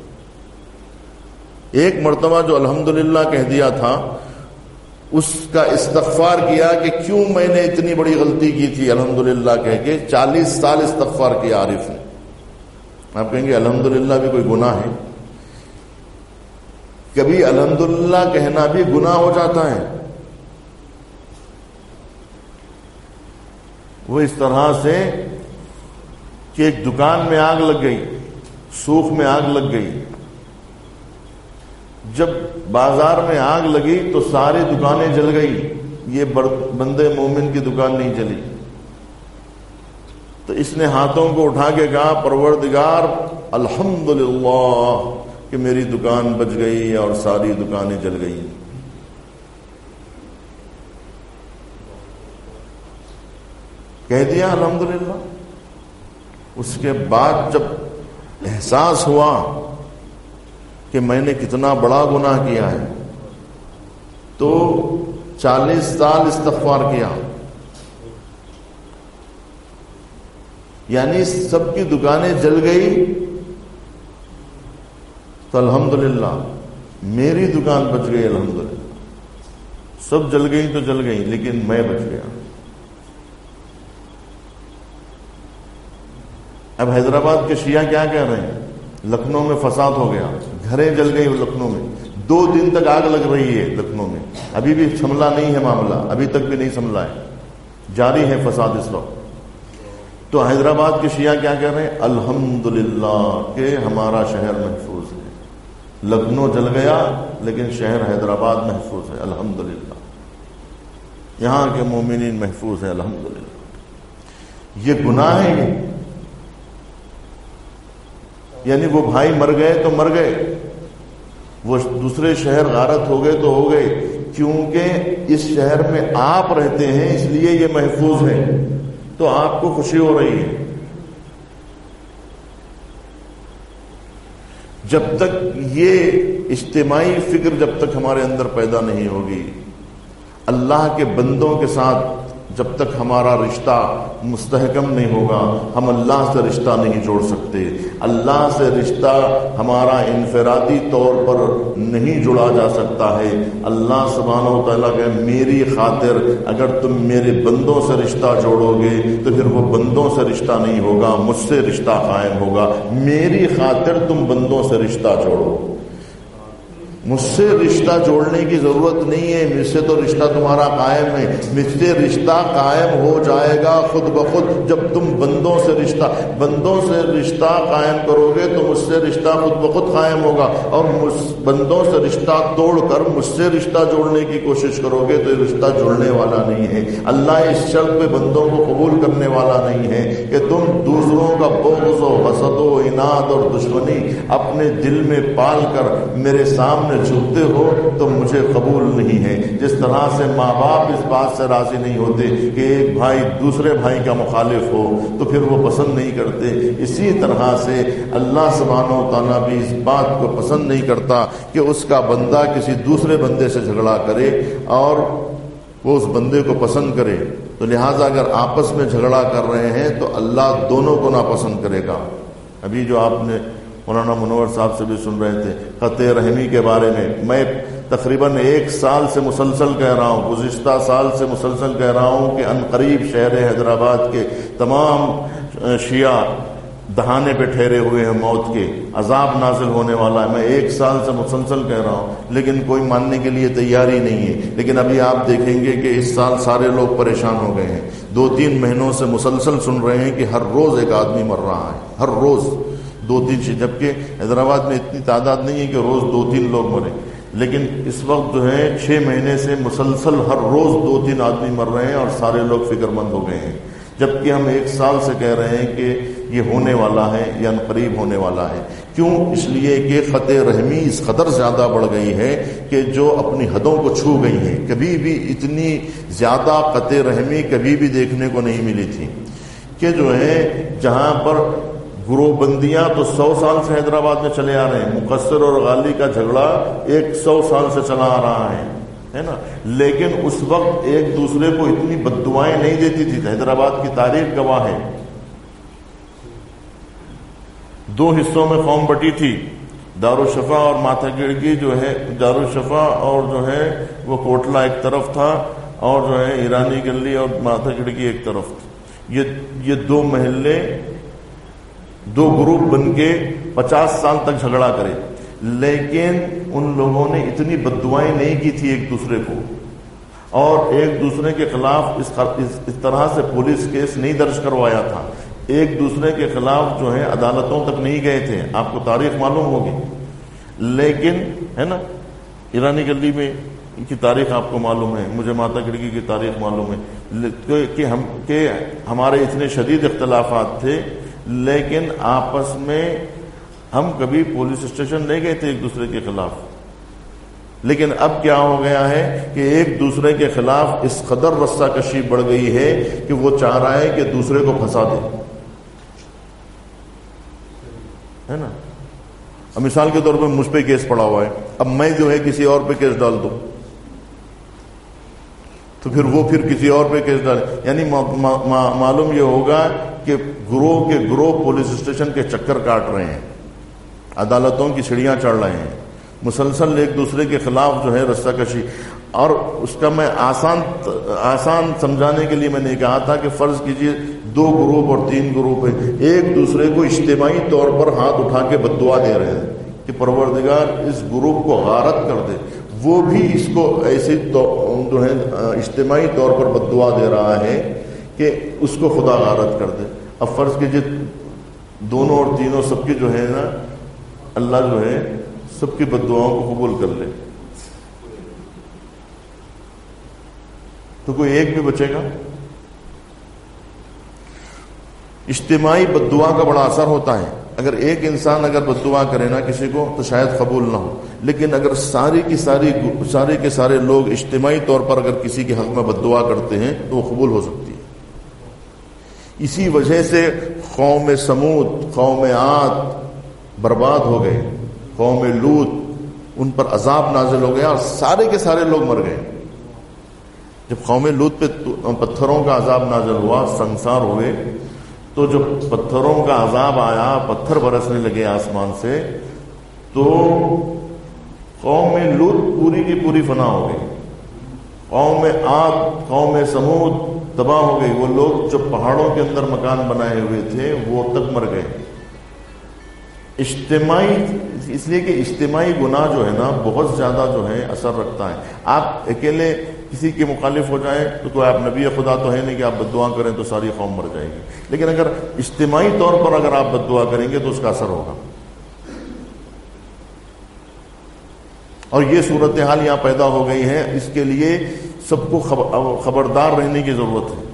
ایک مرتبہ جو الحمدللہ کہہ دیا تھا اس کا استغفار کیا کہ کیوں میں نے اتنی بڑی غلطی کی تھی، الحمدللہ کہہ کے چالیس سال استغفار کیا عارف نے. آپ کہیں گے الحمدللہ بھی کوئی گناہ ہے؟ کبھی الحمدللہ کہنا بھی گناہ ہو جاتا ہے. وہ اس طرح سے کہ ایک دکان میں آگ لگ گئی، سوکھ میں آگ لگ گئی. جب بازار میں آگ لگی تو ساری دکانیں جل گئی، یہ بندے مومن کی دکان نہیں جلی. تو اس نے ہاتھوں کو اٹھا کے کہا پروردگار الحمدللہ کہ میری دکان بچ گئی اور ساری دکانیں جل گئی. کہہ دیا الحمدللہ. اس کے بعد جب احساس ہوا کہ میں نے کتنا بڑا گناہ کیا ہے تو چالیس سال استغفار کیا. یعنی سب کی دکانیں جل گئی تو الحمدللہ میری دکان بچ گئی. الحمدللہ سب جل گئی تو جل گئی لیکن میں بچ گیا. اب حیدرآباد کے شیعہ کیا کہہ رہے ہیں؟ لکھنؤ میں فساد ہو گیا، گھریں جل گئی لکھنؤ میں، دو دن تک آگ لگ رہی ہے لکھنؤ میں، ابھی بھی سنبھلا نہیں ہے معاملہ، ابھی تک بھی نہیں سنبھلا ہے، جاری ہے فساد اس وقت. تو حیدرآباد کے شیعہ کیا کہہ رہے ہیں؟ الحمدللہ کہ ہمارا شہر محفوظ ہے. لکھنؤ جل گیا لیکن شہر حیدرآباد محفوظ ہے الحمدللہ، یہاں کے مومنین محفوظ ہیں الحمدللہ. یہ گناہ ہے یہ، یعنی وہ بھائی مر گئے تو مر گئے، وہ دوسرے شہر غارت ہو گئے تو ہو گئے، کیونکہ اس شہر میں آپ رہتے ہیں اس لیے یہ محفوظ ہے تو آپ کو خوشی ہو رہی ہے. جب تک یہ اجتماعی فکر جب تک ہمارے اندر پیدا نہیں ہوگی، اللہ کے بندوں کے ساتھ جب تک ہمارا رشتہ مستحکم نہیں ہوگا، ہم اللہ سے رشتہ نہیں جوڑ سکتے. اللہ سے رشتہ ہمارا انفرادی طور پر نہیں جڑا جا سکتا ہے. اللہ سبحانہ و تعالیٰ کہ میری خاطر اگر تم میرے بندوں سے رشتہ جوڑو گے تو پھر وہ بندوں سے رشتہ نہیں ہوگا، مجھ سے رشتہ قائم ہوگا. میری خاطر تم بندوں سے رشتہ جوڑو، مجھ سے رشتہ جوڑنے کی ضرورت نہیں ہے، مجھ سے تو رشتہ تمہارا قائم ہے. مجھ سے رشتہ قائم ہو جائے گا خود بخود جب تم بندوں سے رشتہ بندوں سے رشتہ قائم کرو گے تو مجھ سے رشتہ خود بخود قائم ہوگا. اور بندوں سے رشتہ توڑ کر مجھ سے رشتہ جوڑنے کی کوشش کرو گے تو یہ رشتہ جوڑنے والا نہیں ہے. اللہ اس شرط پہ بندوں کو قبول کرنے والا نہیں ہے کہ تم دوسروں کا بغض و حسد و عناد اور دشمنی اپنے دل میں پال کر میرے سامنے جھکتے ہو تو مجھے قبول نہیں ہے. جس طرح سے ماں باپ اس بات سے راضی نہیں ہوتے کہ ایک بھائی دوسرے بھائی کا مخالف ہو تو پھر وہ پسند نہیں کرتے، اسی طرح سے اللہ سبحانہ و تعالیٰ بھی اس بات کو پسند نہیں کرتا کہ اس کا بندہ کسی دوسرے بندے سے جھگڑا کرے اور وہ اس بندے کو پسند کرے. تو لہٰذا اگر آپس میں جھگڑا کر رہے ہیں تو اللہ دونوں کو ناپسند کرے گا. ابھی جو آپ نے مولانا منور صاحب سے بھی سن رہے تھے قطع رحمی کے بارے میں، میں تقریباً ایک سال سے مسلسل کہہ رہا ہوں، گزشتہ سال سے مسلسل کہہ رہا ہوں کہ ان قریب شہر حیدرآباد کے تمام شیعہ دہانے پہ ٹھہرے ہوئے ہیں، موت کے عذاب نازل ہونے والا ہے۔ میں ایک سال سے مسلسل کہہ رہا ہوں، لیکن کوئی ماننے کے لیے تیار ہی نہیں ہے۔ لیکن ابھی آپ دیکھیں گے کہ اس سال سارے لوگ پریشان ہو گئے ہیں، دو تین مہینوں سے مسلسل سن رہے ہیں کہ ہر روز ایک آدمی مر رہا ہے، ہر روز دو تین، جبکہ حیدرآباد میں اتنی تعداد نہیں ہے کہ روز دو تین لوگ مرے، لیکن اس وقت جو ہے چھ مہینے سے مسلسل ہر روز دو تین آدمی مر رہے ہیں اور سارے لوگ فکر مند ہو گئے ہیں، جبکہ ہم ایک سال سے کہہ رہے ہیں کہ یہ ہونے والا ہے یا قریب ہونے والا ہے۔ کیوں؟ اس لیے کہ خط رحمی اس قدر زیادہ بڑھ گئی ہے کہ جو اپنی حدوں کو چھو گئی ہے۔ کبھی بھی اتنی زیادہ قط رحمی کبھی بھی دیکھنے کو نہیں ملی تھی کہ جو ہے جہاں پر گروہ بندیاں تو سو سال سے حیدرآباد میں چلے آ رہے ہیں، مقصر اور غالی کا جھگڑا ایک سو سال سے چلا آ رہا ہے ہے نا، لیکن اس وقت ایک دوسرے کو اتنی بد دعائیں نہیں دیتی تھی۔ حیدرآباد کی تاریخ گواہ ہے، دو حصوں میں قوم بٹی تھی، دارالشفا اور ماتھا گڑگی جو ہے، دارالشفا اور جو ہے وہ کوٹلہ ایک طرف تھا اور جو ہے ایرانی گلی اور ماتھا گڑگی ایک طرف تھی۔ یہ یہ دو محلے دو گروپ بن کے پچاس سال تک جھگڑا کرے، لیکن ان لوگوں نے اتنی بد دعائیں نہیں کی تھی ایک دوسرے کو، اور ایک دوسرے کے خلاف اس اس طرح سے پولیس کیس نہیں درج کروایا تھا، ایک دوسرے کے خلاف جو ہے عدالتوں تک نہیں گئے تھے۔ آپ کو تاریخ معلوم ہوگی، لیکن ہے نا ایرانی گلی میں کی تاریخ آپ کو معلوم ہے، مجھے ماتا گڑگی کی تاریخ معلوم ہے کہ ہم کہ ہمارے اتنے شدید اختلافات تھے، لیکن آپس میں ہم کبھی پولیس اسٹیشن نہیں گئے تھے ایک دوسرے کے خلاف۔ لیکن اب کیا ہو گیا ہے کہ ایک دوسرے کے خلاف اس قدر رسہ کشی بڑھ گئی ہے کہ وہ چاہ رہا ہے کہ دوسرے کو پھنسا دے، ہے نا۔ اب مثال کے طور پہ مجھ پہ کیس پڑا ہوا ہے، اب میں جو ہے کسی اور پہ کیس ڈال دوں تو پھر وہ پھر کسی اور پہ کیس ڈالے، یعنی معلوم یہ ہوگا کہ گروہ کے گروہ پولیس اسٹیشن کے چکر کاٹ رہے ہیں، عدالتوں کی سیڑھیاں چڑھ رہے ہیں، مسلسل ایک دوسرے کے خلاف جو ہے رسہ کشی۔ اور اس کا میں آسان آسان سمجھانے کے لیے میں نے کہا تھا کہ فرض کیجئے دو گروپ اور تین گروپ ہیں، ایک دوسرے کو اجتماعی طور پر ہاتھ اٹھا کے بد دعا دے رہے ہیں کہ پروردگار اس گروپ کو غارت کر دے، وہ بھی اس کو ایسے جو ہے اجتماعی طور پر بد دعا دے رہا ہے کہ اس کو خدا غارت کر دے۔ اب فرض کیجئے دونوں اور تینوں سب کی جو ہے نا اللہ جو ہے سب کی بد دعاؤں کو قبول کر لے تو کوئی ایک بھی بچے گا؟ اجتماعی بد دعا کا بڑا اثر ہوتا ہے۔ اگر ایک انسان اگر بد دعا کرے نا کسی کو تو شاید قبول نہ ہو، لیکن اگر ساری کی ساری سارے کے سارے لوگ اجتماعی طور پر اگر کسی کے حق میں بد دعا کرتے ہیں تو وہ قبول ہو سکتی ہے۔ اسی وجہ سے قوم سمود، قوم عاد برباد ہو گئے، قوم لوط ان پر عذاب نازل ہو گیا اور سارے کے سارے لوگ مر گئے۔ جب قوم لوط پہ پتھروں کا عذاب نازل ہوا، سنسار ہوئے، تو جب پتھروں کا عذاب آیا، پتھر برسنے لگے آسمان سے، تو قوم لوط پوری کی پوری فنا ہو گئی، قوم عاد، قوم سمود تباہ ہو گئی۔ وہ لوگ جو پہاڑوں کے اندر مکان بنائے ہوئے تھے وہ تک مر گئے۔ اجتماعی، اس لیے کہ اجتماعی گناہ جو ہے نا بہت زیادہ جو ہے اثر رکھتا ہے۔ آپ اکیلے کسی کے مخالف ہو جائیں تو کوئی آپ نبی خدا تو ہے نہیں کہ آپ بد دعا کریں تو ساری قوم مر جائے گی، لیکن اگر اجتماعی طور پر اگر آپ بد دعا کریں گے تو اس کا اثر ہوگا۔ اور یہ صورتحال یہاں پیدا ہو گئی ہے، اس کے لیے سب کو خبردار رہنے کی ضرورت ہے۔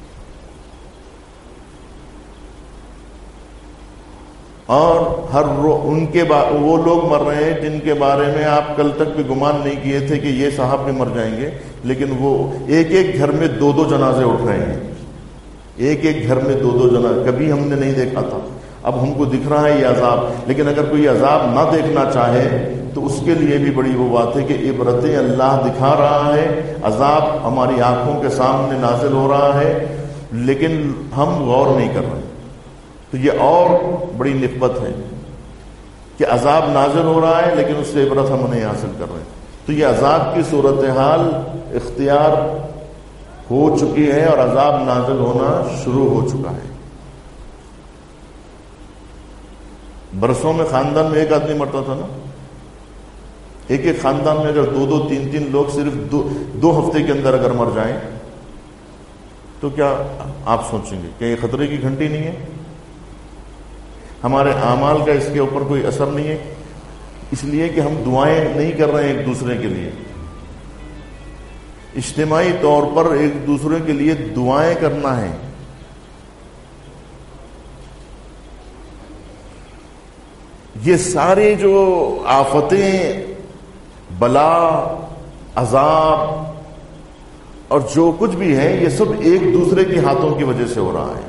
اور ہر رو ان کے وہ لوگ مر رہے ہیں جن کے بارے میں آپ کل تک بھی گمان نہیں کیے تھے کہ یہ صاحب بھی مر جائیں گے، لیکن وہ ایک ایک گھر میں دو دو جنازے اٹھ رہے ہیں، ایک ایک گھر میں دو دو جنازے، کبھی ہم نے نہیں دیکھا تھا، اب ہم کو دکھ رہا ہے یہ عذاب۔ لیکن اگر کوئی عذاب نہ دیکھنا چاہے تو اس کے لیے بھی بڑی وہ بات ہے کہ عبرتیں اللہ دکھا رہا ہے، عذاب ہماری آنکھوں کے سامنے نازل ہو رہا ہے، لیکن ہم غور نہیں کر رہے۔ تو یہ اور بڑی نسبت ہے کہ عذاب نازل ہو رہا ہے لیکن اس سے عبرت ہم نہیں حاصل کر رہے ہیں۔ تو یہ عذاب کی صورتحال اختیار ہو چکی ہے اور عذاب نازل ہونا شروع ہو چکا ہے. برسوں میں خاندان میں ایک آدمی مرتا تھا نا. ایک ایک خاندان میں اگر دو دو تین تین لوگ صرف دو, دو ہفتے کے اندر اگر مر جائیں تو کیا آپ سوچیں گے کہ یہ خطرے کی گھنٹی نہیں ہے؟ ہمارے اعمال کا اس کے اوپر کوئی اثر نہیں ہے، اس لیے کہ ہم دعائیں نہیں کر رہے ہیں ایک دوسرے کے لیے. اجتماعی طور پر ایک دوسرے کے لیے دعائیں کرنا ہے. یہ سارے جو آفتیں، بلا، عذاب اور جو کچھ بھی ہے یہ سب ایک دوسرے کے ہاتھوں کی وجہ سے ہو رہا ہے.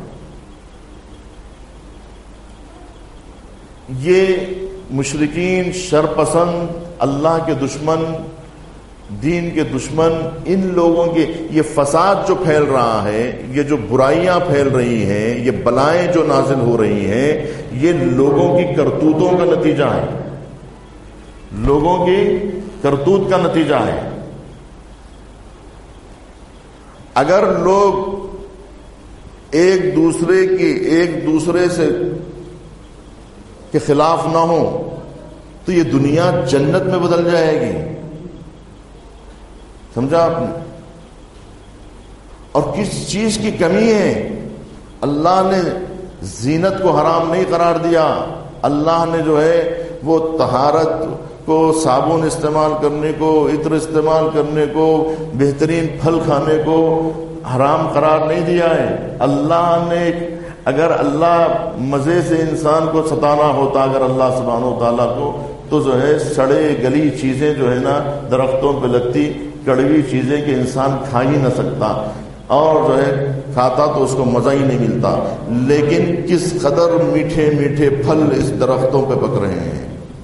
یہ مشرکین، شرپسند، اللہ کے دشمن، دین کے دشمن، ان لوگوں کے یہ فساد جو پھیل رہا ہے، یہ جو برائیاں پھیل رہی ہیں، یہ بلائیں جو نازل ہو رہی ہیں، یہ لوگوں کی کرتوتوں کا نتیجہ ہے. لوگوں کی کرتوت کا نتیجہ ہے. اگر لوگ ایک دوسرے کی ایک دوسرے سے کے خلاف نہ ہو تو یہ دنیا جنت میں بدل جائے گی. سمجھا آپ نے؟ اور کس چیز کی کمی ہے؟ اللہ نے زینت کو حرام نہیں قرار دیا. اللہ نے جو ہے وہ طہارت کو، صابن استعمال کرنے کو، عطر استعمال کرنے کو، بہترین پھل کھانے کو حرام قرار نہیں دیا ہے. اللہ نے، اگر اللہ مزے سے انسان کو ستانا ہوتا، اگر اللہ سبحانہ و تعالیٰ کو، تو جو ہے سڑے گلی چیزیں جو ہے نا درختوں پہ لگتی، کڑوی چیزیں کہ انسان کھا ہی نہ سکتا، اور جو ہے کھاتا تو اس کو مزہ ہی نہیں ملتا. لیکن کس قدر میٹھے میٹھے پھل اس درختوں پہ پک رہے ہیں،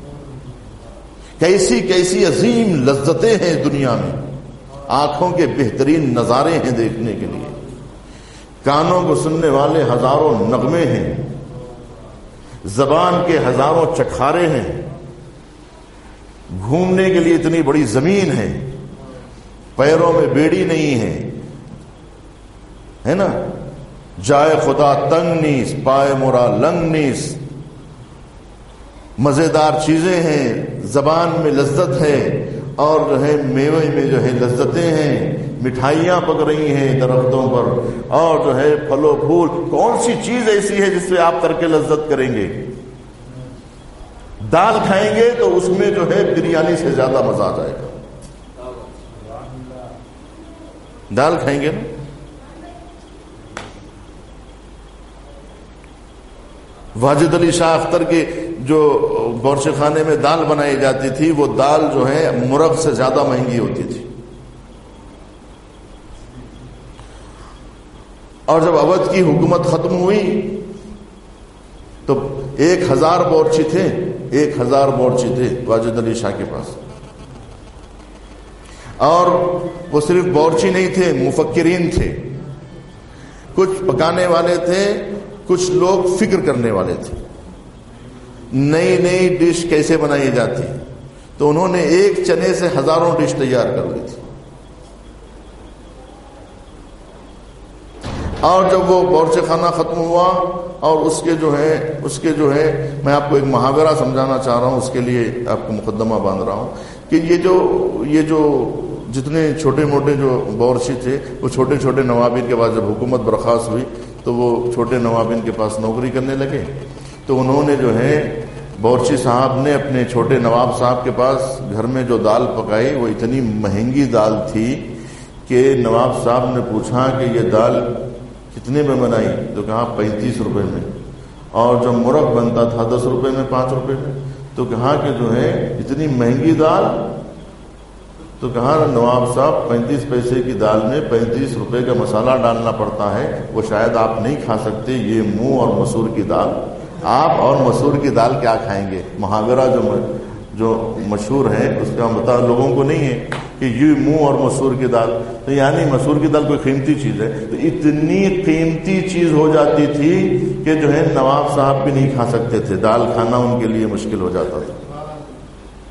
کیسی کیسی عظیم لذتیں ہیں دنیا میں. آنکھوں کے بہترین نظارے ہیں دیکھنے کے لیے، کانوں کو سننے والے ہزاروں نغمے ہیں، زبان کے ہزاروں چکھارے ہیں، گھومنے کے لیے اتنی بڑی زمین ہے، پیروں میں بیڑی نہیں ہے، ہے نا؟ جائے خدا تنگ نیس، پائے مورا لنگ نیس. مزیدار چیزیں ہیں، زبان میں لذت ہے، اور جو ہے میوے میں جو ہے لذتیں ہیں، مٹھائیاں پک رہی ہیں درختوں پر، اور جو ہے پھل و پھول. کون سی چیز ایسی ہے جس سے آپ ترک لذت کریں گے؟ دال کھائیں گے تو اس میں جو ہے بریانی سے زیادہ مزہ آ جائے گا. دال کھائیں گے نا. واجد علی شاہ اختر کے جو بورچے خانے میں دال بنائی جاتی تھی، وہ دال جو ہے مرغ سے زیادہ مہنگی ہوتی تھی. اور جب اودھ کی حکومت ختم ہوئی تو ایک ہزار بورچی تھے، ایک ہزار بورچی تھے واجد علی شاہ کے پاس. اور وہ صرف بورچی نہیں تھے، مفکرین تھے. کچھ پکانے والے تھے، کچھ لوگ فکر کرنے والے تھے. نئی نئی ڈش کیسے بنائی جاتی، تو انہوں نے ایک چنے سے ہزاروں ڈش تیار کر لی تھی. اور جب وہ بورچے خانہ ختم ہوا، اور اس کے جو ہے اس کے جو ہے میں آپ کو ایک محاورہ سمجھانا چاہ رہا ہوں، اس کے لیے آپ کو مقدمہ باندھ رہا ہوں کہ یہ جو یہ جو جتنے چھوٹے موٹے جو بورچی تھے، وہ چھوٹے چھوٹے نوابین کے پاس جب حکومت برخاست ہوئی تو وہ چھوٹے نوابین کے پاس نوکری کرنے لگے. تو انہوں نے جو ہے بورچی صاحب نے اپنے چھوٹے نواب صاحب کے پاس گھر میں جو دال پکائی، وہ اتنی مہنگی دال تھی کہ نواب صاحب نے پوچھا کہ یہ دال کتنے میں بنائی؟ تو کہا پینتیس روپے میں. اور جب مرغ بنتا تھا دس روپے میں، پانچ روپے میں. تو کہا کہ جو ہے اتنی مہنگی دال. تو کہا نواب صاحب پینتیس پیسے کی دال میں پینتیس روپے کا مسالہ ڈالنا پڑتا ہے، وہ شاید آپ نہیں کھا سکتے. یہ منہ اور مسور کی دال، آپ اور مسور کی دال کیا کھائیں گے؟ محاورہ جو جو مشہور ہے اس کا پتہ لوگوں کو نہیں ہے کہ یہ منہ اور مسور کی دال، تو یعنی مسور کی دال کوئی قیمتی چیز ہے. تو اتنی قیمتی چیز ہو جاتی تھی کہ جو ہے نواب صاحب بھی نہیں کھا سکتے تھے، دال کھانا ان کے لیے مشکل ہو جاتا تھا.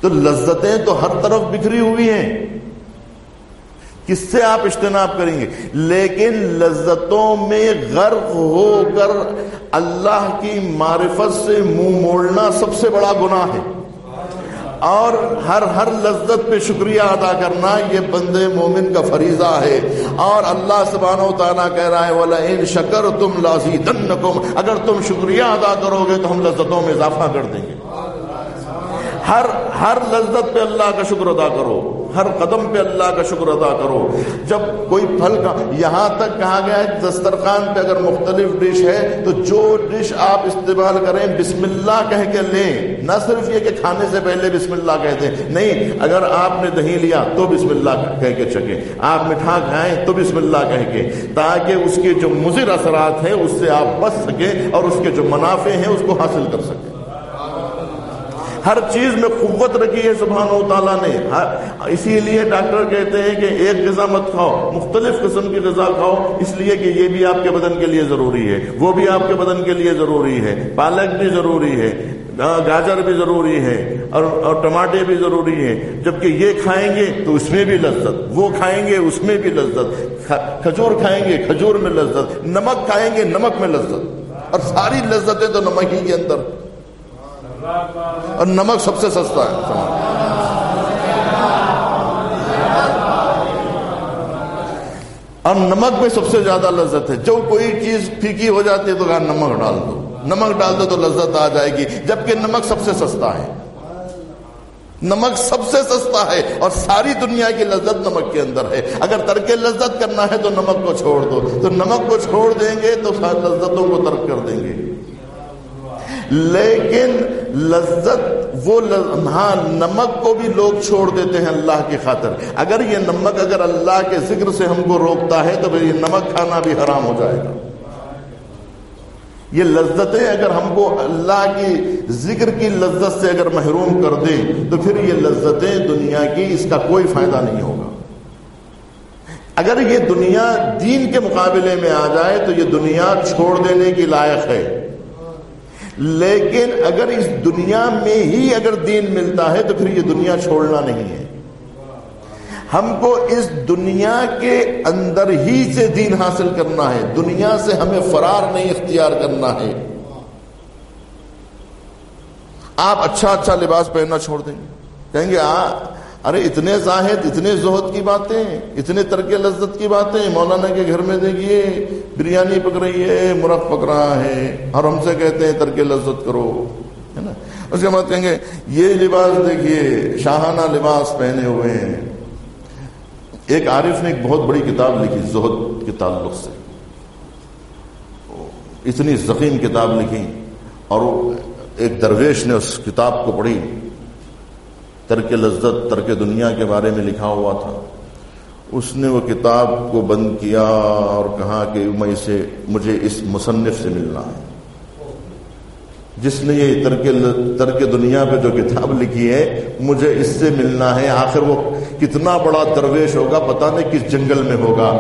تو لذتیں تو ہر طرف بکھری ہوئی ہیں، کس سے آپ اجتناب کریں گے؟ لیکن لذتوں میں غرق ہو کر اللہ کی معرفت سے منہ موڑنا سب سے بڑا گناہ ہے، اور ہر ہر لذت پہ شکریہ ادا کرنا یہ بندے مومن کا فریضہ ہے۔ اور اللہ سبحانہ و تعالیٰ کہہ رہا ہے وَلَئِن شَكَرْتُمْ لَأَزِيدَنَّكُمْ، اگر تم شکریہ ادا کرو گے تو ہم لذتوں میں اضافہ کر دیں گے۔ ہر ہر لذت پہ اللہ کا شکر ادا کرو، ہر قدم پہ اللہ کا شکر ادا کرو۔ جب کوئی پھل کا، یہاں تک کہا گیا ہے دسترخوان پہ اگر مختلف ڈش ہے تو جو ڈش آپ استعمال کریں بسم اللہ کہہ کے لیں، نہ صرف یہ کہ کھانے سے پہلے بسم اللہ کہتے ہیں، نہیں، اگر آپ نے دہی لیا تو بسم اللہ کہہ کے چکیں، آپ مٹھا کھائیں تو بسم اللہ کہہ کے، تاکہ اس کے جو مضر اثرات ہیں اس سے آپ بچ سکیں اور اس کے جو منافع ہیں اس کو حاصل کر سکیں۔ ہر چیز میں قوت رکھی ہے سبحانہ و تعالیٰ نے، اسی لیے ڈاکٹر کہتے ہیں کہ ایک غذا مت کھاؤ، مختلف قسم کی غذا کھاؤ، اس لیے کہ یہ بھی آپ کے بدن کے لیے ضروری ہے، وہ بھی آپ کے بدن کے لیے ضروری ہے، پالک بھی ضروری ہے، گاجر بھی ضروری ہے، اور اور ٹماٹے بھی ضروری ہیں، جبکہ یہ کھائیں گے تو اس میں بھی لذت، وہ کھائیں گے اس میں بھی لذت، کھجور کھائیں گے کھجور میں لذت، نمک کھائیں گے نمک میں لذت، اور ساری لذتیں تو نمک ہی کے اندر، اور نمک سب سے سستا ہے۔ اور نمک میں سب سے زیادہ لذت ہے، جو کوئی چیز پھیکی ہو جاتی ہے تو کہا نمک ڈال دو، نمک ڈال دو تو لذت آ جائے گی، جبکہ نمک سب سے سستا ہے، نمک سب سے سستا ہے، اور ساری دنیا کی لذت نمک کے اندر ہے۔ اگر ترک لذت کرنا ہے تو نمک کو چھوڑ دو، تو نمک کو چھوڑ دیں گے تو ساری لذتوں کو ترک کر دیں گے۔ لیکن لذت وہ لذ... ہاں نمک کو بھی لوگ چھوڑ دیتے ہیں اللہ کی خاطر۔ اگر یہ نمک اگر اللہ کے ذکر سے ہم کو روکتا ہے تو پھر یہ نمک کھانا بھی حرام ہو جائے گا۔ یہ لذتیں اگر ہم کو اللہ کی ذکر کی لذت سے اگر محروم کر دیں تو پھر یہ لذتیں دنیا کی اس کا کوئی فائدہ نہیں ہوگا۔ اگر یہ دنیا دین کے مقابلے میں آ جائے تو یہ دنیا چھوڑ دینے کی لائق ہے، لیکن اگر اس دنیا میں ہی اگر دین ملتا ہے تو پھر یہ دنیا چھوڑنا نہیں ہے۔ ہم کو اس دنیا کے اندر ہی سے دین حاصل کرنا ہے، دنیا سے ہمیں فرار نہیں اختیار کرنا ہے۔ آپ اچھا اچھا لباس پہننا چھوڑ دیں گے، کہیں گے آ ارے اتنے زاہد، اتنے زہد کی باتیں، اتنے ترک لذت کی باتیں، مولانا کے گھر میں دیکھیے بریانی پک رہی ہے، مرغ پک رہا ہے، اور ہم سے کہتے ہیں ترک لذت کرو، ہے نا۔ اس کے بعد کہیں گے یہ لباس دیکھیے شاہانہ لباس پہنے ہوئے ہیں۔ ایک عارف نے ایک بہت بڑی کتاب لکھی زہد کے تعلق سے، اتنی ضخیم کتاب لکھی، اور ایک درویش نے اس کتاب کو پڑھی، ترک لذت ترک دنیا کے بارے میں لکھا ہوا تھا۔ اس نے وہ کتاب کو بند کیا اور کہا کہ میں اسے مجھے اس مصنف سے ملنا ہے، جس نے یہ ترک ترک دنیا پہ جو کتاب لکھی ہے مجھے اس سے ملنا ہے۔ آخر وہ کتنا بڑا درویش ہوگا، پتہ نہیں کس جنگل میں ہوگا،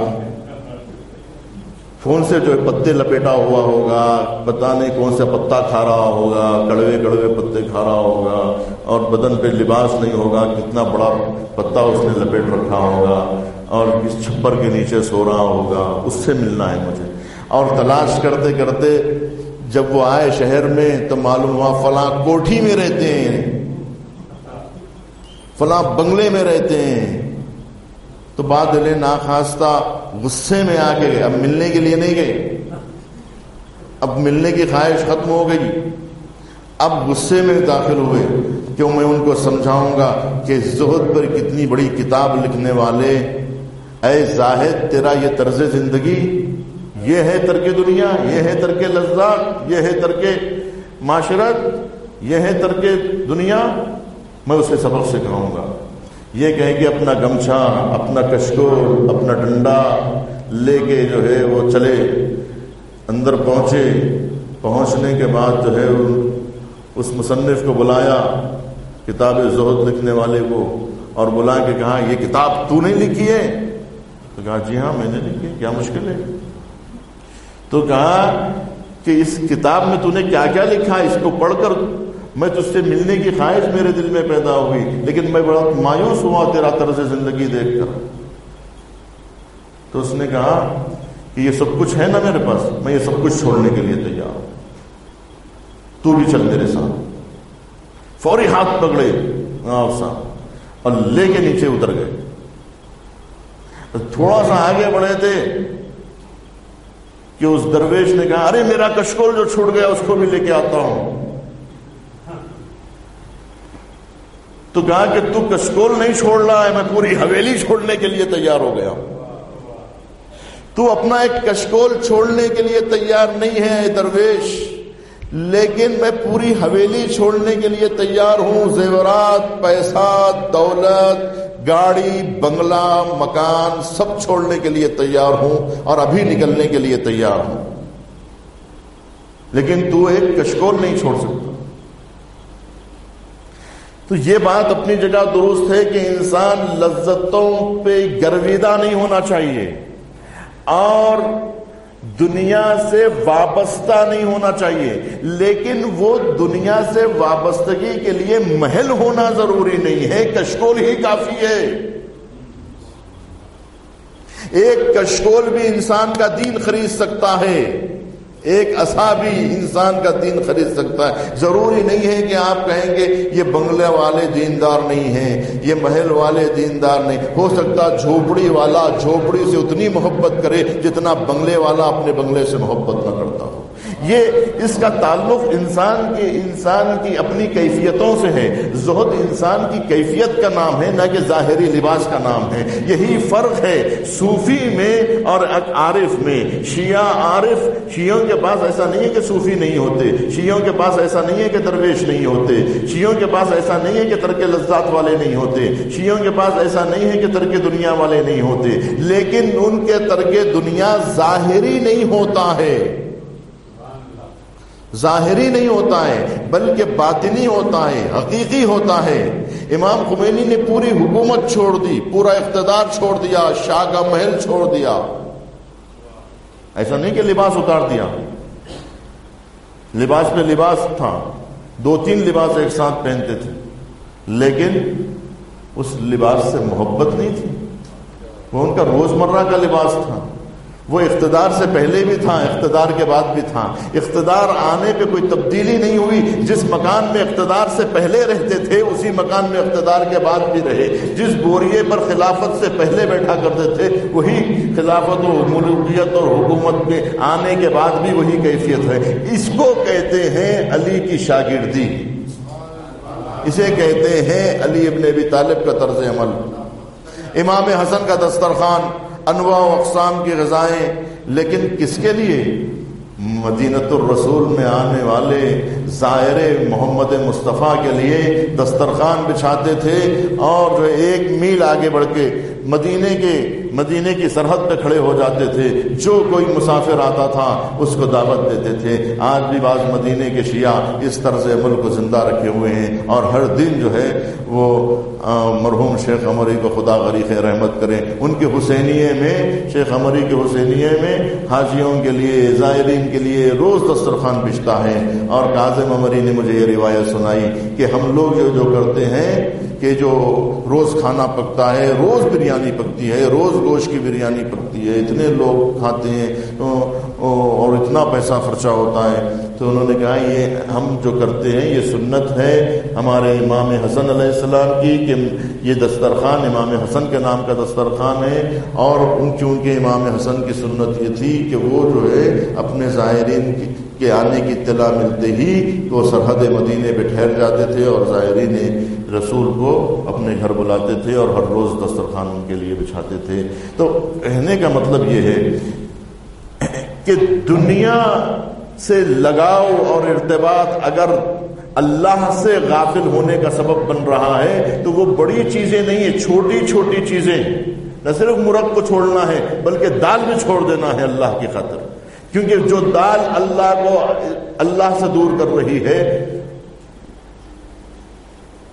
فون سے جو پتے لپیٹا ہوا ہوگا، پتہ نہیں کون سا پتا کھا رہا ہوگا، کڑوے کڑوے پتے کھا رہا ہوگا، اور بدن پہ لباس نہیں ہوگا، کتنا بڑا پتا اس نے لپیٹ رکھا ہوگا، اور اس چھپر کے نیچے سو رہا ہوگا، اس سے ملنا ہے مجھے۔ اور تلاش کرتے کرتے جب وہ آئے شہر میں تو معلوم ہوا فلاں کوٹھی میں رہتے ہیں، فلاں بنگلے میں رہتے ہیں۔ تو بعد دل ناخواستہ غصے میں آ کے اب ملنے کے لیے نہیں گئے، اب ملنے کی خواہش ختم ہو گئی، اب غصے میں داخل ہوئے کہ میں ان کو سمجھاؤں گا کہ زہد پر کتنی بڑی کتاب لکھنے والے، اے زاہد تیرا یہ طرز زندگی، یہ ہے ترک دنیا، یہ ہے ترک لذات، یہ ہے ترک معاشرت، یہ ہے ترک دنیا۔ میں اسے سبق سکھاؤں گا۔ یہ کہیں کہ اپنا گمچھا، اپنا کشکول، اپنا ڈنڈا لے کے جو ہے وہ چلے، اندر پہنچے، پہنچنے کے بعد جو ہے اس مصنف کو بلایا، کتاب زہد لکھنے والے کو، اور بلا کے کہا یہ کتاب تو نے لکھی ہے؟ تو کہا جی ہاں میں نے لکھی ہے، کیا مشکل ہے؟ تو کہا کہ اس کتاب میں تو نے کیا کیا لکھا، اس کو پڑھ کر میں تجھ سے ملنے کی خواہش میرے دل میں پیدا ہوئی، لیکن میں بڑا مایوس ہوا تیرا طرز زندگی دیکھ کر۔ تو اس نے کہا کہ یہ سب کچھ ہے نا میرے پاس، میں یہ سب کچھ چھوڑنے کے لیے تیار ہوں، تو بھی چل میرے ساتھ۔ فوری ہاتھ پکڑے آپ صاحب اور لے کے نیچے اتر گئے۔ تھوڑا سا آگے بڑھے تھے کہ اس درویش نے کہا ارے میرا کشکول جو چھوٹ گیا اس کو بھی لے کے آتا ہوں۔ تو کہا کہ تو کشکول نہیں چھوڑ رہا ہے، میں پوری حویلی چھوڑنے کے لیے تیار ہو گیا ہوں۔ تو اپنا ایک کشکول چھوڑنے کے لیے تیار نہیں ہے درویش، لیکن میں پوری حویلی چھوڑنے کے لیے تیار ہوں، زیورات، پیسہ، دولت، گاڑی، بنگلہ، مکان سب چھوڑنے کے لیے تیار ہوں اور ابھی نکلنے کے لیے تیار ہوں، لیکن تو ایک کشکول نہیں چھوڑ سکتا۔ تو یہ بات اپنی جگہ درست ہے کہ انسان لذتوں پہ گرویدہ نہیں ہونا چاہیے اور دنیا سے وابستہ نہیں ہونا چاہیے، لیکن وہ دنیا سے وابستگی کے لیے محل ہونا ضروری نہیں ہے، کشکول ہی کافی ہے۔ ایک کشکول بھی انسان کا دین خرید سکتا ہے، ایک عصا بھی انسان کا دین خرید سکتا ہے۔ ضروری نہیں ہے کہ آپ کہیں گے یہ بنگلے والے دیندار نہیں ہیں، یہ محل والے دیندار نہیں، ہو سکتا جھوپڑی والا جھوپڑی سے اتنی محبت کرے جتنا بنگلے والا اپنے بنگلے سے محبت نہ کرتا ہو۔ یہ اس کا تعلق انسان کے انسان کی اپنی کیفیتوں سے ہے۔ زہد انسان کی کیفیت کا نام ہے، نہ کہ ظاہری لباس کا نام ہے۔ یہی فرق ہے صوفی میں اور عارف میں۔ شیعہ عارف، شیعوں کے پاس ایسا نہیں ہے کہ صوفی نہیں ہوتے، شیعوں کے پاس ایسا نہیں ہے کہ درویش نہیں ہوتے، شیعوں کے پاس ایسا نہیں ہے کہ ترک لذات والے نہیں ہوتے، شیعوں کے پاس ایسا نہیں ہے کہ ترک دنیا والے نہیں ہوتے، لیکن ان کے ترک دنیا ظاہری نہیں ہوتا ہے، ظاہری نہیں ہوتا ہے بلکہ باطنی ہوتا ہے، حقیقی ہوتا ہے۔ امام خمینی نے پوری حکومت چھوڑ دی، پورا اقتدار چھوڑ دیا، شاہ کا محل چھوڑ دیا، ایسا نہیں کہ لباس اتار دیا، لباس پہ لباس تھا، دو تین لباس ایک ساتھ پہنتے تھے، لیکن اس لباس سے محبت نہیں تھی، وہ ان کا روزمرہ کا لباس تھا۔ وہ اقتدار سے پہلے بھی تھا، اقتدار کے بعد بھی تھا، اقتدار آنے پہ کوئی تبدیلی نہیں ہوئی۔ جس مکان میں اقتدار سے پہلے رہتے تھے اسی مکان میں اقتدار کے بعد بھی رہے، جس بوریے پر خلافت سے پہلے بیٹھا کرتے تھے وہی خلافت و ملوکیت اور حکومت میں آنے کے بعد بھی وہی کیفیت ہے۔ اس کو کہتے ہیں علی کی شاگردی، اسے کہتے ہیں علی ابن ابی طالب کا طرز عمل۔ امام حسن کا دسترخوان، انواع و اقسام کی غذائیں، لیکن کس کے لیے؟ مدینۃ الرسول میں آنے والے زائر محمد مصطفیٰ کے لیے دسترخوان بچھاتے تھے، اور جو ایک میل آگے بڑھ کے مدینے کے مدینے کی سرحد پہ کھڑے ہو جاتے تھے، جو کوئی مسافر آتا تھا اس کو دعوت دیتے تھے۔ آج بھی بعض مدینے کے شیعہ اس طرز عمل کو زندہ رکھے ہوئے ہیں، اور ہر دن جو ہے وہ مرحوم شیخ عمری کو خدا غریق رحمت کرے، ان کے حسینیے میں، شیخ عمری کے حسینیے میں حاجیوں کے لیے، زائرین کے لیے روز دسترخوان بچتا ہے۔ اور کاظم عمری نے مجھے یہ روایت سنائی کہ ہم لوگ جو جو کرتے ہیں کہ جو روز کھانا پکتا ہے، روز بریانی پکتی ہے، روز گوشت کی بریانی پکتی ہے، اتنے لوگ کھاتے ہیں اور اتنا پیسہ خرچہ ہوتا ہے، تو انہوں نے کہا یہ ہم جو کرتے ہیں یہ سنت ہے ہمارے امام حسن علیہ السلام کی کہ یہ دسترخوان امام حسن کے نام کا دسترخوان ہے، اور ان چونکہ امام حسن کی سنت یہ تھی کہ وہ جو ہے اپنے زائرین کے آنے کی اطلاع ملتے ہی وہ سرحد مدینے پہ ٹھہر جاتے تھے، اور زائرین رسول کو اپنے گھر بلاتے تھے اور ہر روز دسترخوان ان کے لیے بچھاتے تھے۔ تو کہنے کا مطلب یہ ہے کہ دنیا سے لگاؤ اور ارتباط اگر اللہ سے غافل ہونے کا سبب بن رہا ہے تو وہ بڑی چیزیں نہیں ہیں، چھوٹی چھوٹی چیزیں، نہ صرف مرغ کو چھوڑنا ہے بلکہ دال بھی چھوڑ دینا ہے اللہ کی خاطر، کیونکہ جو دال اللہ کو اللہ سے دور کر رہی ہے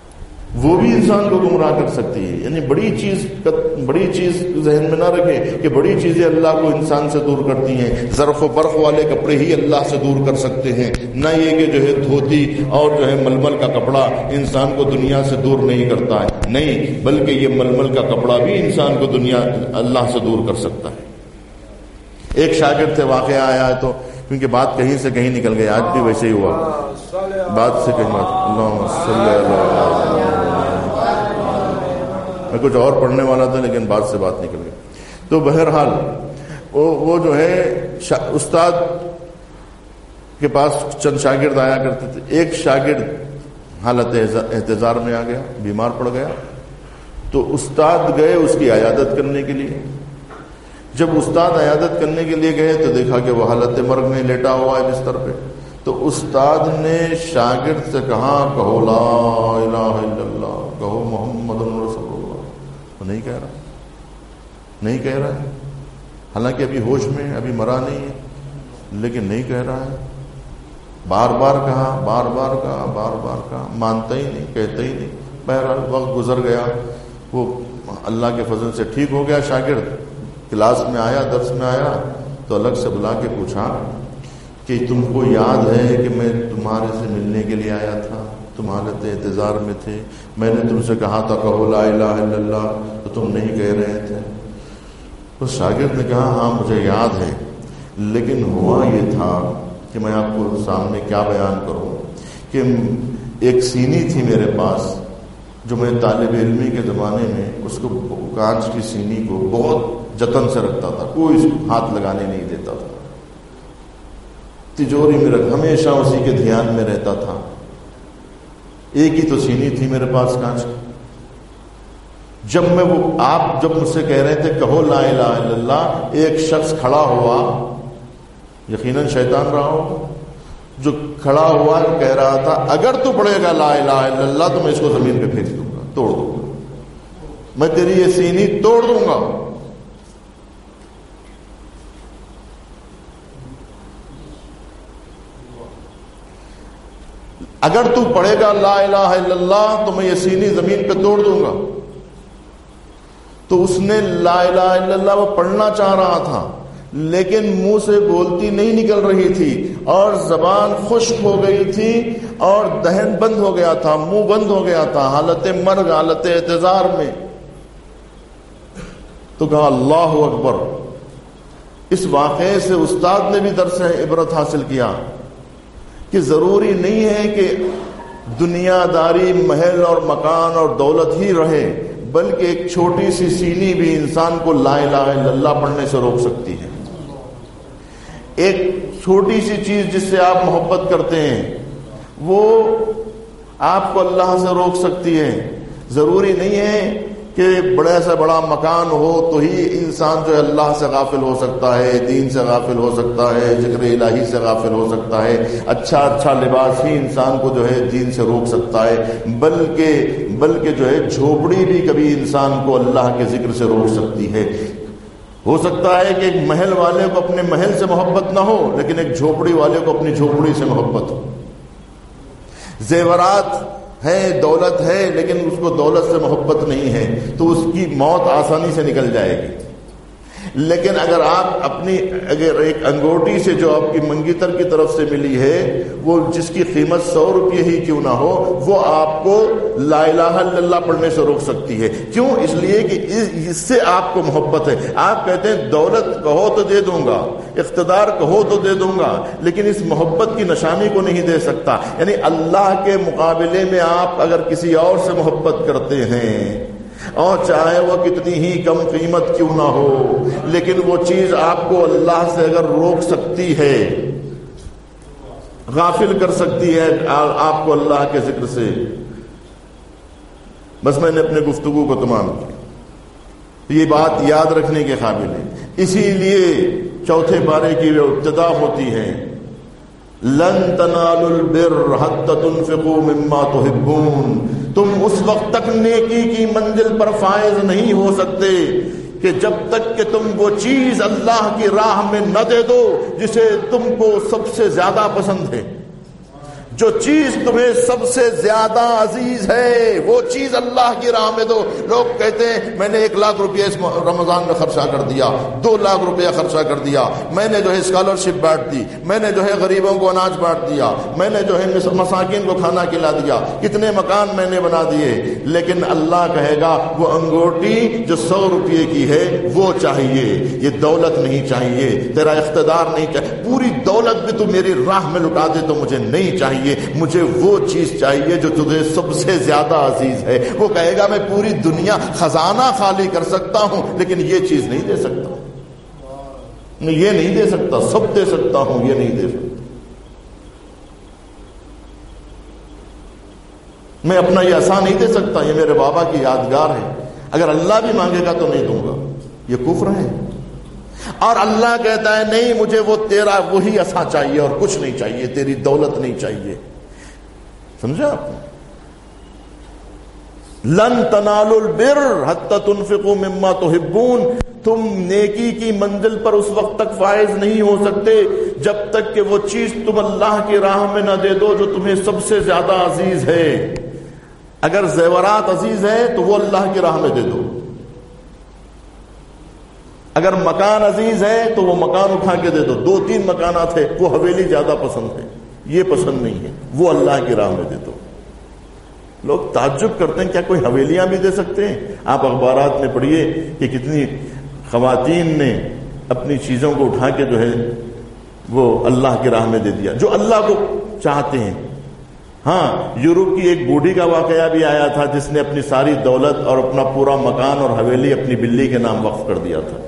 وہ بھی انسان کو گمراہ کر سکتی ہے. یعنی بڑی چیز بڑی چیز ذہن میں نہ رکھے کہ بڑی چیزیں اللہ کو انسان سے دور کرتی ہیں. ظرف و برف والے کپڑے ہی اللہ سے دور کر سکتے ہیں، نہ یہ کہ جو ہے دھوتی اور جو ہے ململ کا کپڑا انسان کو دنیا سے دور نہیں کرتا ہے. نہیں، بلکہ یہ ململ کا کپڑا بھی انسان کو دنیا اللہ سے دور کر سکتا ہے. ایک شاگرد تھے، واقعہ آیا ہے تو کیونکہ بات کہیں سے کہیں نکل گئی، آج بھی ویسے ہی ہوا، بات سے کہیں بات. اللہم صلی اللہ، میں کچھ اور پڑھنے والا تھا لیکن بات سے بات نکل گئی. تو بہرحال وہ وہ جو ہے استاد کے پاس چند شاگرد آیا کرتے تھے. ایک شاگرد حالت احتضار میں آ گیا، بیمار پڑ گیا. تو استاد گئے اس کی عیادت کرنے کے لیے. جب استاد عیادت کرنے کے لیے گئے تو دیکھا کہ وہ حالت مرگ میں لیٹا ہوا ہے بستر پہ. تو استاد نے شاگرد سے کہا، کہو لا الہ الا اللہ، کہو محمد رسول اللہ. وہ نہیں کہہ رہا، نہیں کہہ رہا ہے، حالانکہ ابھی ہوش میں ہے، ابھی مرا نہیں ہے، لیکن نہیں کہہ رہا ہے. بار بار کہا، بار بار کہا، بار بار کہا، مانتا ہی نہیں، کہتا ہی نہیں. بہرحال وقت گزر گیا، وہ اللہ کے فضل سے ٹھیک ہو گیا. شاگرد کلاس میں آیا، درس میں آیا تو الگ سے بلا کے پوچھا کہ تم کو یاد ہے کہ میں تمہارے سے ملنے کے لیے آیا تھا، تمہارے انتظار میں تھے، میں نے تم سے کہا تھا کہو لا الہ الا اللہ، تو تم نہیں کہہ رہے تھے. اس شاگرد نے کہا ہاں مجھے یاد ہے، لیکن ہوا یہ تھا کہ میں آپ کو سامنے کیا بیان کروں کہ ایک سینی تھی میرے پاس جو میں طالب علمی کے زمانے میں اس کو کانچ کی سینی کو بہت جتن سے رکھتا تھا، کوئی ہاتھ لگانے نہیں دیتا تھا، تجوری میں رکھ ہمیشہ اسی کے دھیان میں رہتا تھا. ایک ہی تو سینی تھی میرے پاس کانچ کی. جب میں وہ آپ جب مجھ سے کہہ رہے تھے کہو لا الہ الا اللہ، ایک شخص کھڑا ہوا، یقیناً شیطان رہا ہو، جو کھڑا ہوا کہہ رہا تھا اگر تو پڑھے گا لا الہ الا اللہ تو میں اس کو زمین پہ پھینک دوں گا، توڑ دوں گا، میں تیری یہ سینی توڑ دوں گا. اگر تو پڑھے گا لا الہ الا اللہ تو میں یہ سینی زمین پہ توڑ دوں گا. تو اس نے لا الہ الا اللہ وہ پڑھنا چاہ رہا تھا لیکن منہ سے بولتی نہیں نکل رہی تھی اور زبان خشک ہو گئی تھی اور دہن بند ہو گیا تھا، منہ بند ہو گیا تھا، حالت مرگ، حالت احتضار میں. تو کہا اللہ اکبر. اس واقعے سے استاد نے بھی درس عبرت حاصل کیا کہ ضروری نہیں ہے کہ دنیا داری، محل اور مکان اور دولت ہی رہے، بلکہ ایک چھوٹی سی سینی بھی انسان کو لا الہ الا اللہ پڑھنے سے روک سکتی ہے. ایک چھوٹی سی چیز جس سے آپ محبت کرتے ہیں وہ آپ کو اللہ سے روک سکتی ہے. ضروری نہیں ہے کہ بڑے سے بڑا مکان ہو تو ہی انسان جو ہے اللہ سے غافل ہو سکتا ہے، دین سے غافل ہو سکتا ہے، ذکر الہی سے غافل ہو سکتا ہے. اچھا اچھا لباس ہی انسان کو جو ہے دین سے روک سکتا ہے، بلکہ بلکہ جو ہے جھوپڑی بھی کبھی انسان کو اللہ کے ذکر سے روک سکتی ہے. ہو سکتا ہے کہ ایک محل والے کو اپنے محل سے محبت نہ ہو لیکن ایک جھوپڑی والے کو اپنی جھوپڑی سے محبت ہو. زیورات ہے، دولت ہے، لیکن اس کو دولت سے محبت نہیں ہے تو اس کی موت آسانی سے نکل جائے گی. لیکن اگر آپ اپنی اگر ایک انگوٹھی سے جو آپ کی منگیتر کی طرف سے ملی ہے وہ جس کی قیمت سو روپے ہی کیوں نہ ہو، وہ آپ کو لا الہ الا اللہ پڑھنے سے روک سکتی ہے. کیوں؟ اس لیے کہ اس سے آپ کو محبت ہے. آپ کہتے ہیں دولت کہو تو دے دوں گا، اقتدار کہو تو دے دوں گا، لیکن اس محبت کی نشانی کو نہیں دے سکتا. یعنی اللہ کے مقابلے میں آپ اگر کسی اور سے محبت کرتے ہیں اور چاہے وہ کتنی ہی کم قیمت کیوں نہ ہو، لیکن وہ چیز آپ کو اللہ سے اگر روک سکتی ہے، غافل کر سکتی ہے آپ کو اللہ کے ذکر سے. بس میں نے اپنے گفتگو کو تمام کیا، یہ بات یاد رکھنے کے قابل ہے. اسی لیے چوتھے پارے کی جو ابتدا ہوتی ہے لن تنالوا البر حتى تنفقوا مما تحبون، تم اس وقت تک نیکی کی منزل پر فائز نہیں ہو سکتے کہ جب تک کہ تم وہ چیز اللہ کی راہ میں نہ دے دو جسے تم کو سب سے زیادہ پسند ہے، جو چیز تمہیں سب سے زیادہ عزیز ہے وہ چیز اللہ کی راہ میں دو. لوگ کہتے ہیں میں نے ایک لاکھ روپیہ اس رمضان میں خرچہ کر دیا, دو لاکھ روپیہ خرچہ کر دیا, میں نے جو ہے اسکالرشپ بانٹ دی, میں نے جو ہے غریبوں کو اناج بانٹ دیا, میں نے جو ہے مساکین کو کھانا کھلا دیا, کتنے مکان میں نے بنا دیے. لیکن اللہ کہے گا وہ انگوٹی جو سو روپئے کی ہے وہ چاہیے, یہ دولت نہیں چاہیے, تیرا اقتدار نہیں چاہیے, پوری دولت بھی تو میری راہ میں لٹا دے تو مجھے نہیں چاہیے, مجھے وہ چیز چاہیے جو تجھے سب سے زیادہ عزیز ہے. وہ کہے گا میں پوری دنیا خزانہ خالی کر سکتا ہوں لیکن یہ چیز نہیں دے سکتا, میں یہ نہیں دے سکتا, سب دے سکتا ہوں یہ نہیں دے سکتا. میں اپنا یہ عصا نہیں دے سکتا, یہ میرے بابا کی یادگار ہے, اگر اللہ بھی مانگے گا تو نہیں دوں گا. یہ کفر ہے. اور اللہ کہتا ہے نہیں مجھے وہ تیرا وہی عصا چاہیے اور کچھ نہیں چاہیے, تیری دولت نہیں چاہیے. سمجھا آپ نے؟ لن تنالوا البر حتى تنفقوا مما تحبون, تم نیکی کی منزل پر اس وقت تک فائز نہیں ہو سکتے جب تک کہ وہ چیز تم اللہ کی راہ میں نہ دے دو جو تمہیں سب سے زیادہ عزیز ہے. اگر زیورات عزیز ہیں تو وہ اللہ کی راہ میں دے دو, اگر مکان عزیز ہے تو وہ مکان اٹھا کے دے دو. دو تین مکانات ہیں, وہ حویلی زیادہ پسند ہے, یہ پسند نہیں ہے, وہ اللہ کی راہ میں دے دو. لوگ تعجب کرتے ہیں کیا کوئی حویلیاں بھی دے سکتے ہیں؟ آپ اخبارات میں پڑھیے کہ کتنی خواتین نے اپنی چیزوں کو اٹھا کے جو ہے وہ اللہ کی راہ میں دے دیا جو اللہ کو چاہتے ہیں. ہاں, یورپ کی ایک بوڑھی کا واقعہ بھی آیا تھا جس نے اپنی ساری دولت اور اپنا پورا مکان اور حویلی اپنی بلی کے نام وقف کر دیا تھا,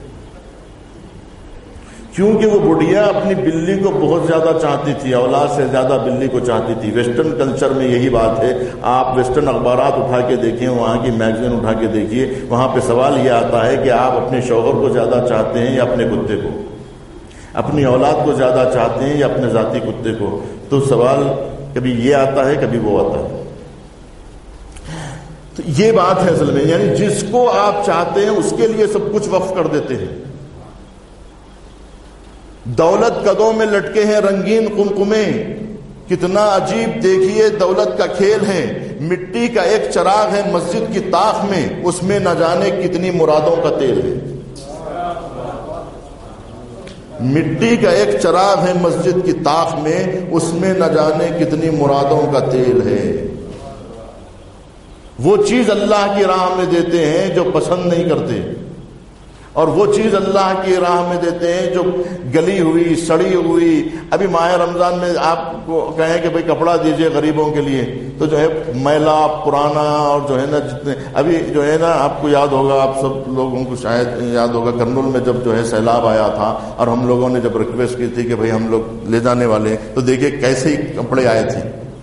کیونکہ وہ بڑھیا اپنی بلی کو بہت زیادہ چاہتی تھی, اولاد سے زیادہ بلی کو چاہتی تھی. ویسٹرن کلچر میں یہی بات ہے, آپ ویسٹرن اخبارات اٹھا کے دیکھیں, وہاں کی میگزین اٹھا کے دیکھیے, وہاں پہ سوال یہ آتا ہے کہ آپ اپنے شوہر کو زیادہ چاہتے ہیں یا اپنے کتے کو, اپنی اولاد کو زیادہ چاہتے ہیں یا اپنے ذاتی کتے کو. تو سوال کبھی یہ آتا ہے کبھی وہ آتا ہے. تو یہ بات ہے اصل میں, یعنی جس کو آپ چاہتے ہیں اس کے لیے سب کچھ وقف کر دیتے ہیں. دولت قدوں میں لٹکے ہیں رنگین قمقمے, کتنا عجیب دیکھیے دولت کا کھیل ہے. مٹی کا ایک چراغ ہے مسجد کی طاق میں, اس میں نہ جانے کتنی مرادوں کا تیل ہے. مٹی کا ایک چراغ ہے مسجد کی طاق میں, اس میں نہ جانے کتنی مرادوں کا تیل ہے. وہ چیز اللہ کی راہ میں دیتے ہیں جو پسند نہیں کرتے, اور وہ چیز اللہ کی راہ میں دیتے ہیں جو گلی ہوئی سڑی ہوئی. ابھی ماہ رمضان میں آپ کو کہیں کہ بھئی کپڑا دیجئے غریبوں کے لیے, تو جو ہے میلا پرانا اور جو ہے نا جتنے ابھی جو ہے نا آپ کو یاد ہوگا, آپ سب لوگوں کو شاید یاد ہوگا, کرنول میں جب جو ہے سیلاب آیا تھا اور ہم لوگوں نے جب ریکویسٹ کی تھی کہ بھئی ہم لوگ لے جانے والے ہیں, تو دیکھیے کیسے ہی کپڑے آئے تھے.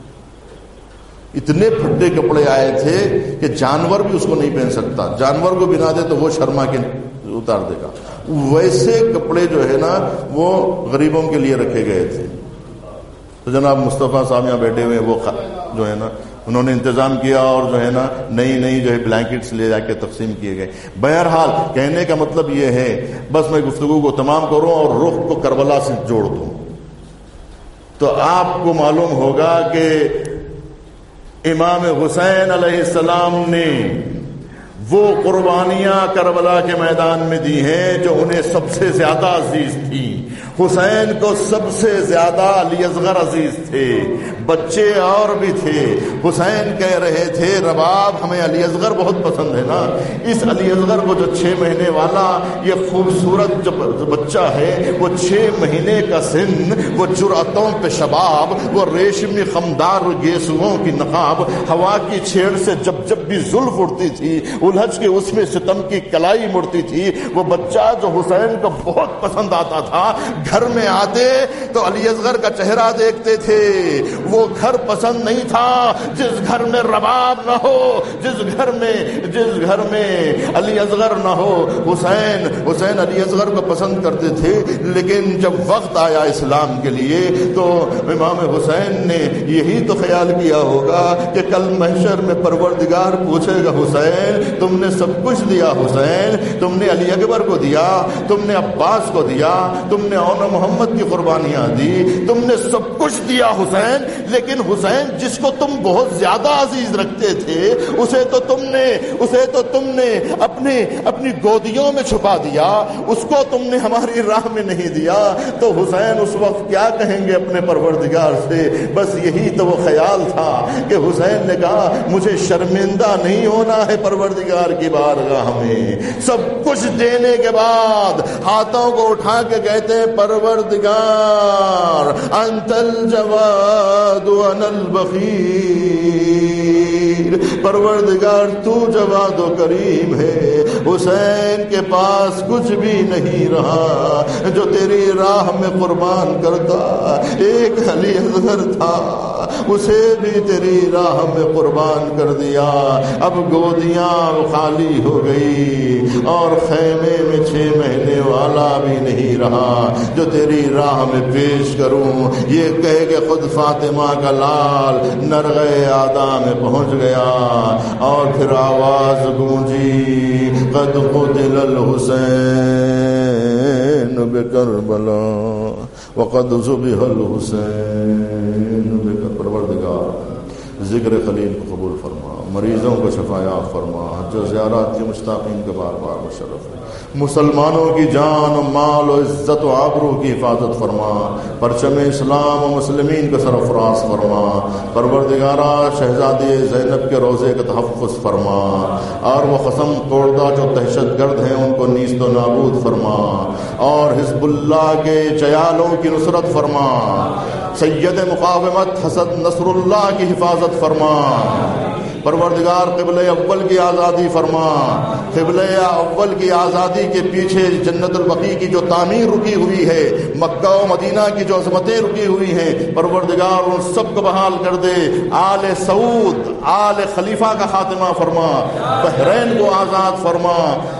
اتنے پھٹے کپڑے آئے تھے کہ جانور بھی اس کو نہیں پہن سکتا, جانور کو بنا دے تو وہ شرما کے اتار دے گا. ویسے کپڑے جو ہے نا وہ غریبوں کے لیے رکھے گئے تھے. تو جناب مصطفیٰ صاحب یہاں بیٹھے ہوئے, وہ جو ہے نا انہوں نے انتظام کیا اور جو ہے نا نئی نئی جو ہے بلینکٹس لے جا کے تقسیم کیے گئے. بہرحال کہنے کا مطلب یہ ہے, بس میں گفتگو کو تمام کروں اور رخ کو کربلا سے جوڑ دوں, تو آپ کو معلوم ہوگا کہ امام حسین علیہ السلام نے وہ قربانیاں کربلا کے میدان میں دی ہیں جو انہیں سب سے زیادہ عزیز تھی. حسین کو سب سے زیادہ علی اصغر عزیز تھے, بچے اور بھی تھے. حسین کہہ رہے تھے رباب ہمیں علی اصغر بہت پسند ہے نا, اس علی اصغر کو جو چھ مہینے والا یہ خوبصورت جو بچہ ہے, وہ چھ مہینے کا سن, وہ جرأتوں پہ شباب, وہ ریشمی خمدار گیسوؤں کی نقاب, ہوا کی چھیڑ سے جب جب بھی زلف اڑتی تھی الہج کے اس میں ستم کی کلائی مڑتی تھی. وہ بچہ جو حسین کو بہت پسند آتا تھا, گھر میں آتے تو علی اصغر کا چہرہ دیکھتے تھے. وہ گھر پسند نہیں تھا جس گھر میں رباب نہ ہو, جس گھر میں جس گھر میں علی اصغر نہ ہو. حسین حسین علی اصغر کو پسند کرتے تھے, لیکن جب وقت آیا اسلام کے لیے تو امام حسین نے یہی تو خیال کیا ہوگا کہ کل محشر میں پروردگار پوچھے گا حسین تم نے سب کچھ دیا, حسین تم نے علی اکبر کو دیا, تم نے عباس کو دیا, تم نے کون محمد کی قربانیاں دی، تم نے سب کچھ دیا حسین، لیکن حسین جس کو تم بہت زیادہ عزیز رکھتے تھے اسے تو تم نے اسے تو تم نے اپنے اپنی گودیوں میں چھپا دیا، اس کو تم نے ہماری راہ میں نہیں دیا۔ تو حسین اس وقت کیا کہیں گے اپنے پروردگار سے؟ بس یہی تو وہ خیال تھا کہ حسین نے کہا مجھے شرمندہ نہیں ہونا ہے پروردگار کی بارگاہ میں۔ سب کچھ دینے کے بعد ہاتھوں کو اٹھا کے کہتے ہیں پروردگار انت الجواد وانا البخیل، پروردگار تو جواد و کریم ہے، حسین کے پاس کچھ بھی نہیں رہا جو تیری راہ میں قربان کرتا، ایک علی اصغر تھا اسے بھی تیری راہ میں قربان کر دیا، اب گودیاں خالی ہو گئی اور خیمے میں چھ مہینے والا بھی نہیں رہا جو تیری راہ میں پیش کروں۔ یہ کہہ کے خود فاطمہ کا لال نرغے آدھا میں پہنچ گیا اور پھر آواز گونجی قد قتل الحسین بکربلا وقد ذبح الحسین بکربلا۔ پروردگار ذکر خلیل کو قبول فرما، مریضوں کو شفایاب فرما، حج و زیارات کے مشتاقین کے بار بار مشرف ہے، مسلمانوں کی جان و مال و عزت و آبرو کی حفاظت فرما، پرچم اسلام و مسلمین کا سرفراز فرما، پروردگارہ شہزادی زینب کے روزے کا تحفظ فرما، اور وہ قسم توڑدہ جو دہشت گرد ہیں ان کو نیست و نابود فرما، اور حزب اللہ کے چیالوں کی نصرت فرما، سید مقاومت حسد نصر اللہ کی حفاظت فرما، پروردگار قبلہ اول کی آزادی فرما، قبلہ اول کی آزادی کے پیچھے جنت البقیع کی جو تعمیر رکی ہوئی ہے، مکہ و مدینہ کی جو عظمتیں رکی ہوئی ہیں، پروردگار ان سب کو بحال کر دے، آل سعود آل خلیفہ کا خاتمہ فرما، بحرین کو آزاد فرما،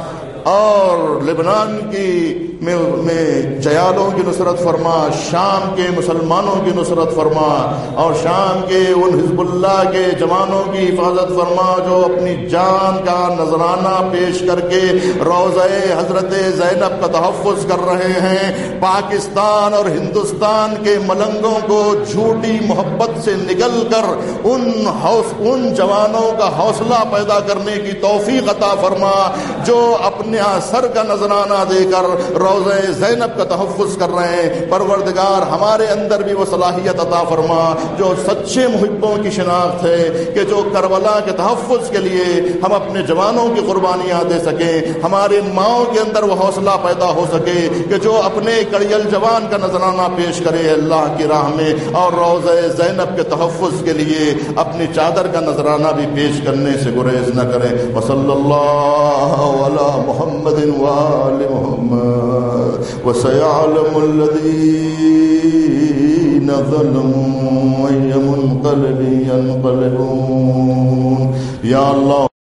اور لبنان کی میں, میں جیالوں کی نصرت فرما، شام کے مسلمانوں کی نصرت فرما، اور شام کے ان حزب اللہ کے جوانوں کی حفاظت فرما جو اپنی جان کا نذرانہ پیش کر کے روضہ حضرت زینب کا تحفظ کر رہے ہیں۔ پاکستان اور ہندوستان کے ملنگوں کو جھوٹی محبت سے نگل کر ان حوص ان جوانوں کا حوصلہ پیدا کرنے کی توفیق عطا فرما جو اپنے سر کا نذرانہ دے کر روضہ زینب کا تحفظ کر رہے ہیں۔ پروردگار ہمارے اندر بھی وہ صلاحیت عطا فرما جو سچے محبوں کی شناخت ہے کہ جو کربلا کے تحفظ کے لیے ہم اپنے جوانوں کی قربانیاں دے سکیں، ہمارے ماؤں کے اندر وہ حوصلہ پیدا ہو سکے کہ جو اپنے کڑیل جوان کا نذرانہ پیش کرے اللہ کی راہ میں، اور روضہ زینب کے تحفظ کے لیے اپنی چادر کا نذرانہ بھی پیش کرنے سے گریز نہ کرے۔ وصلی اللہ علی محمد وآل محمد وسيعلم الذين ظلموا أي منقلب ينقلبون۔ یا اللہ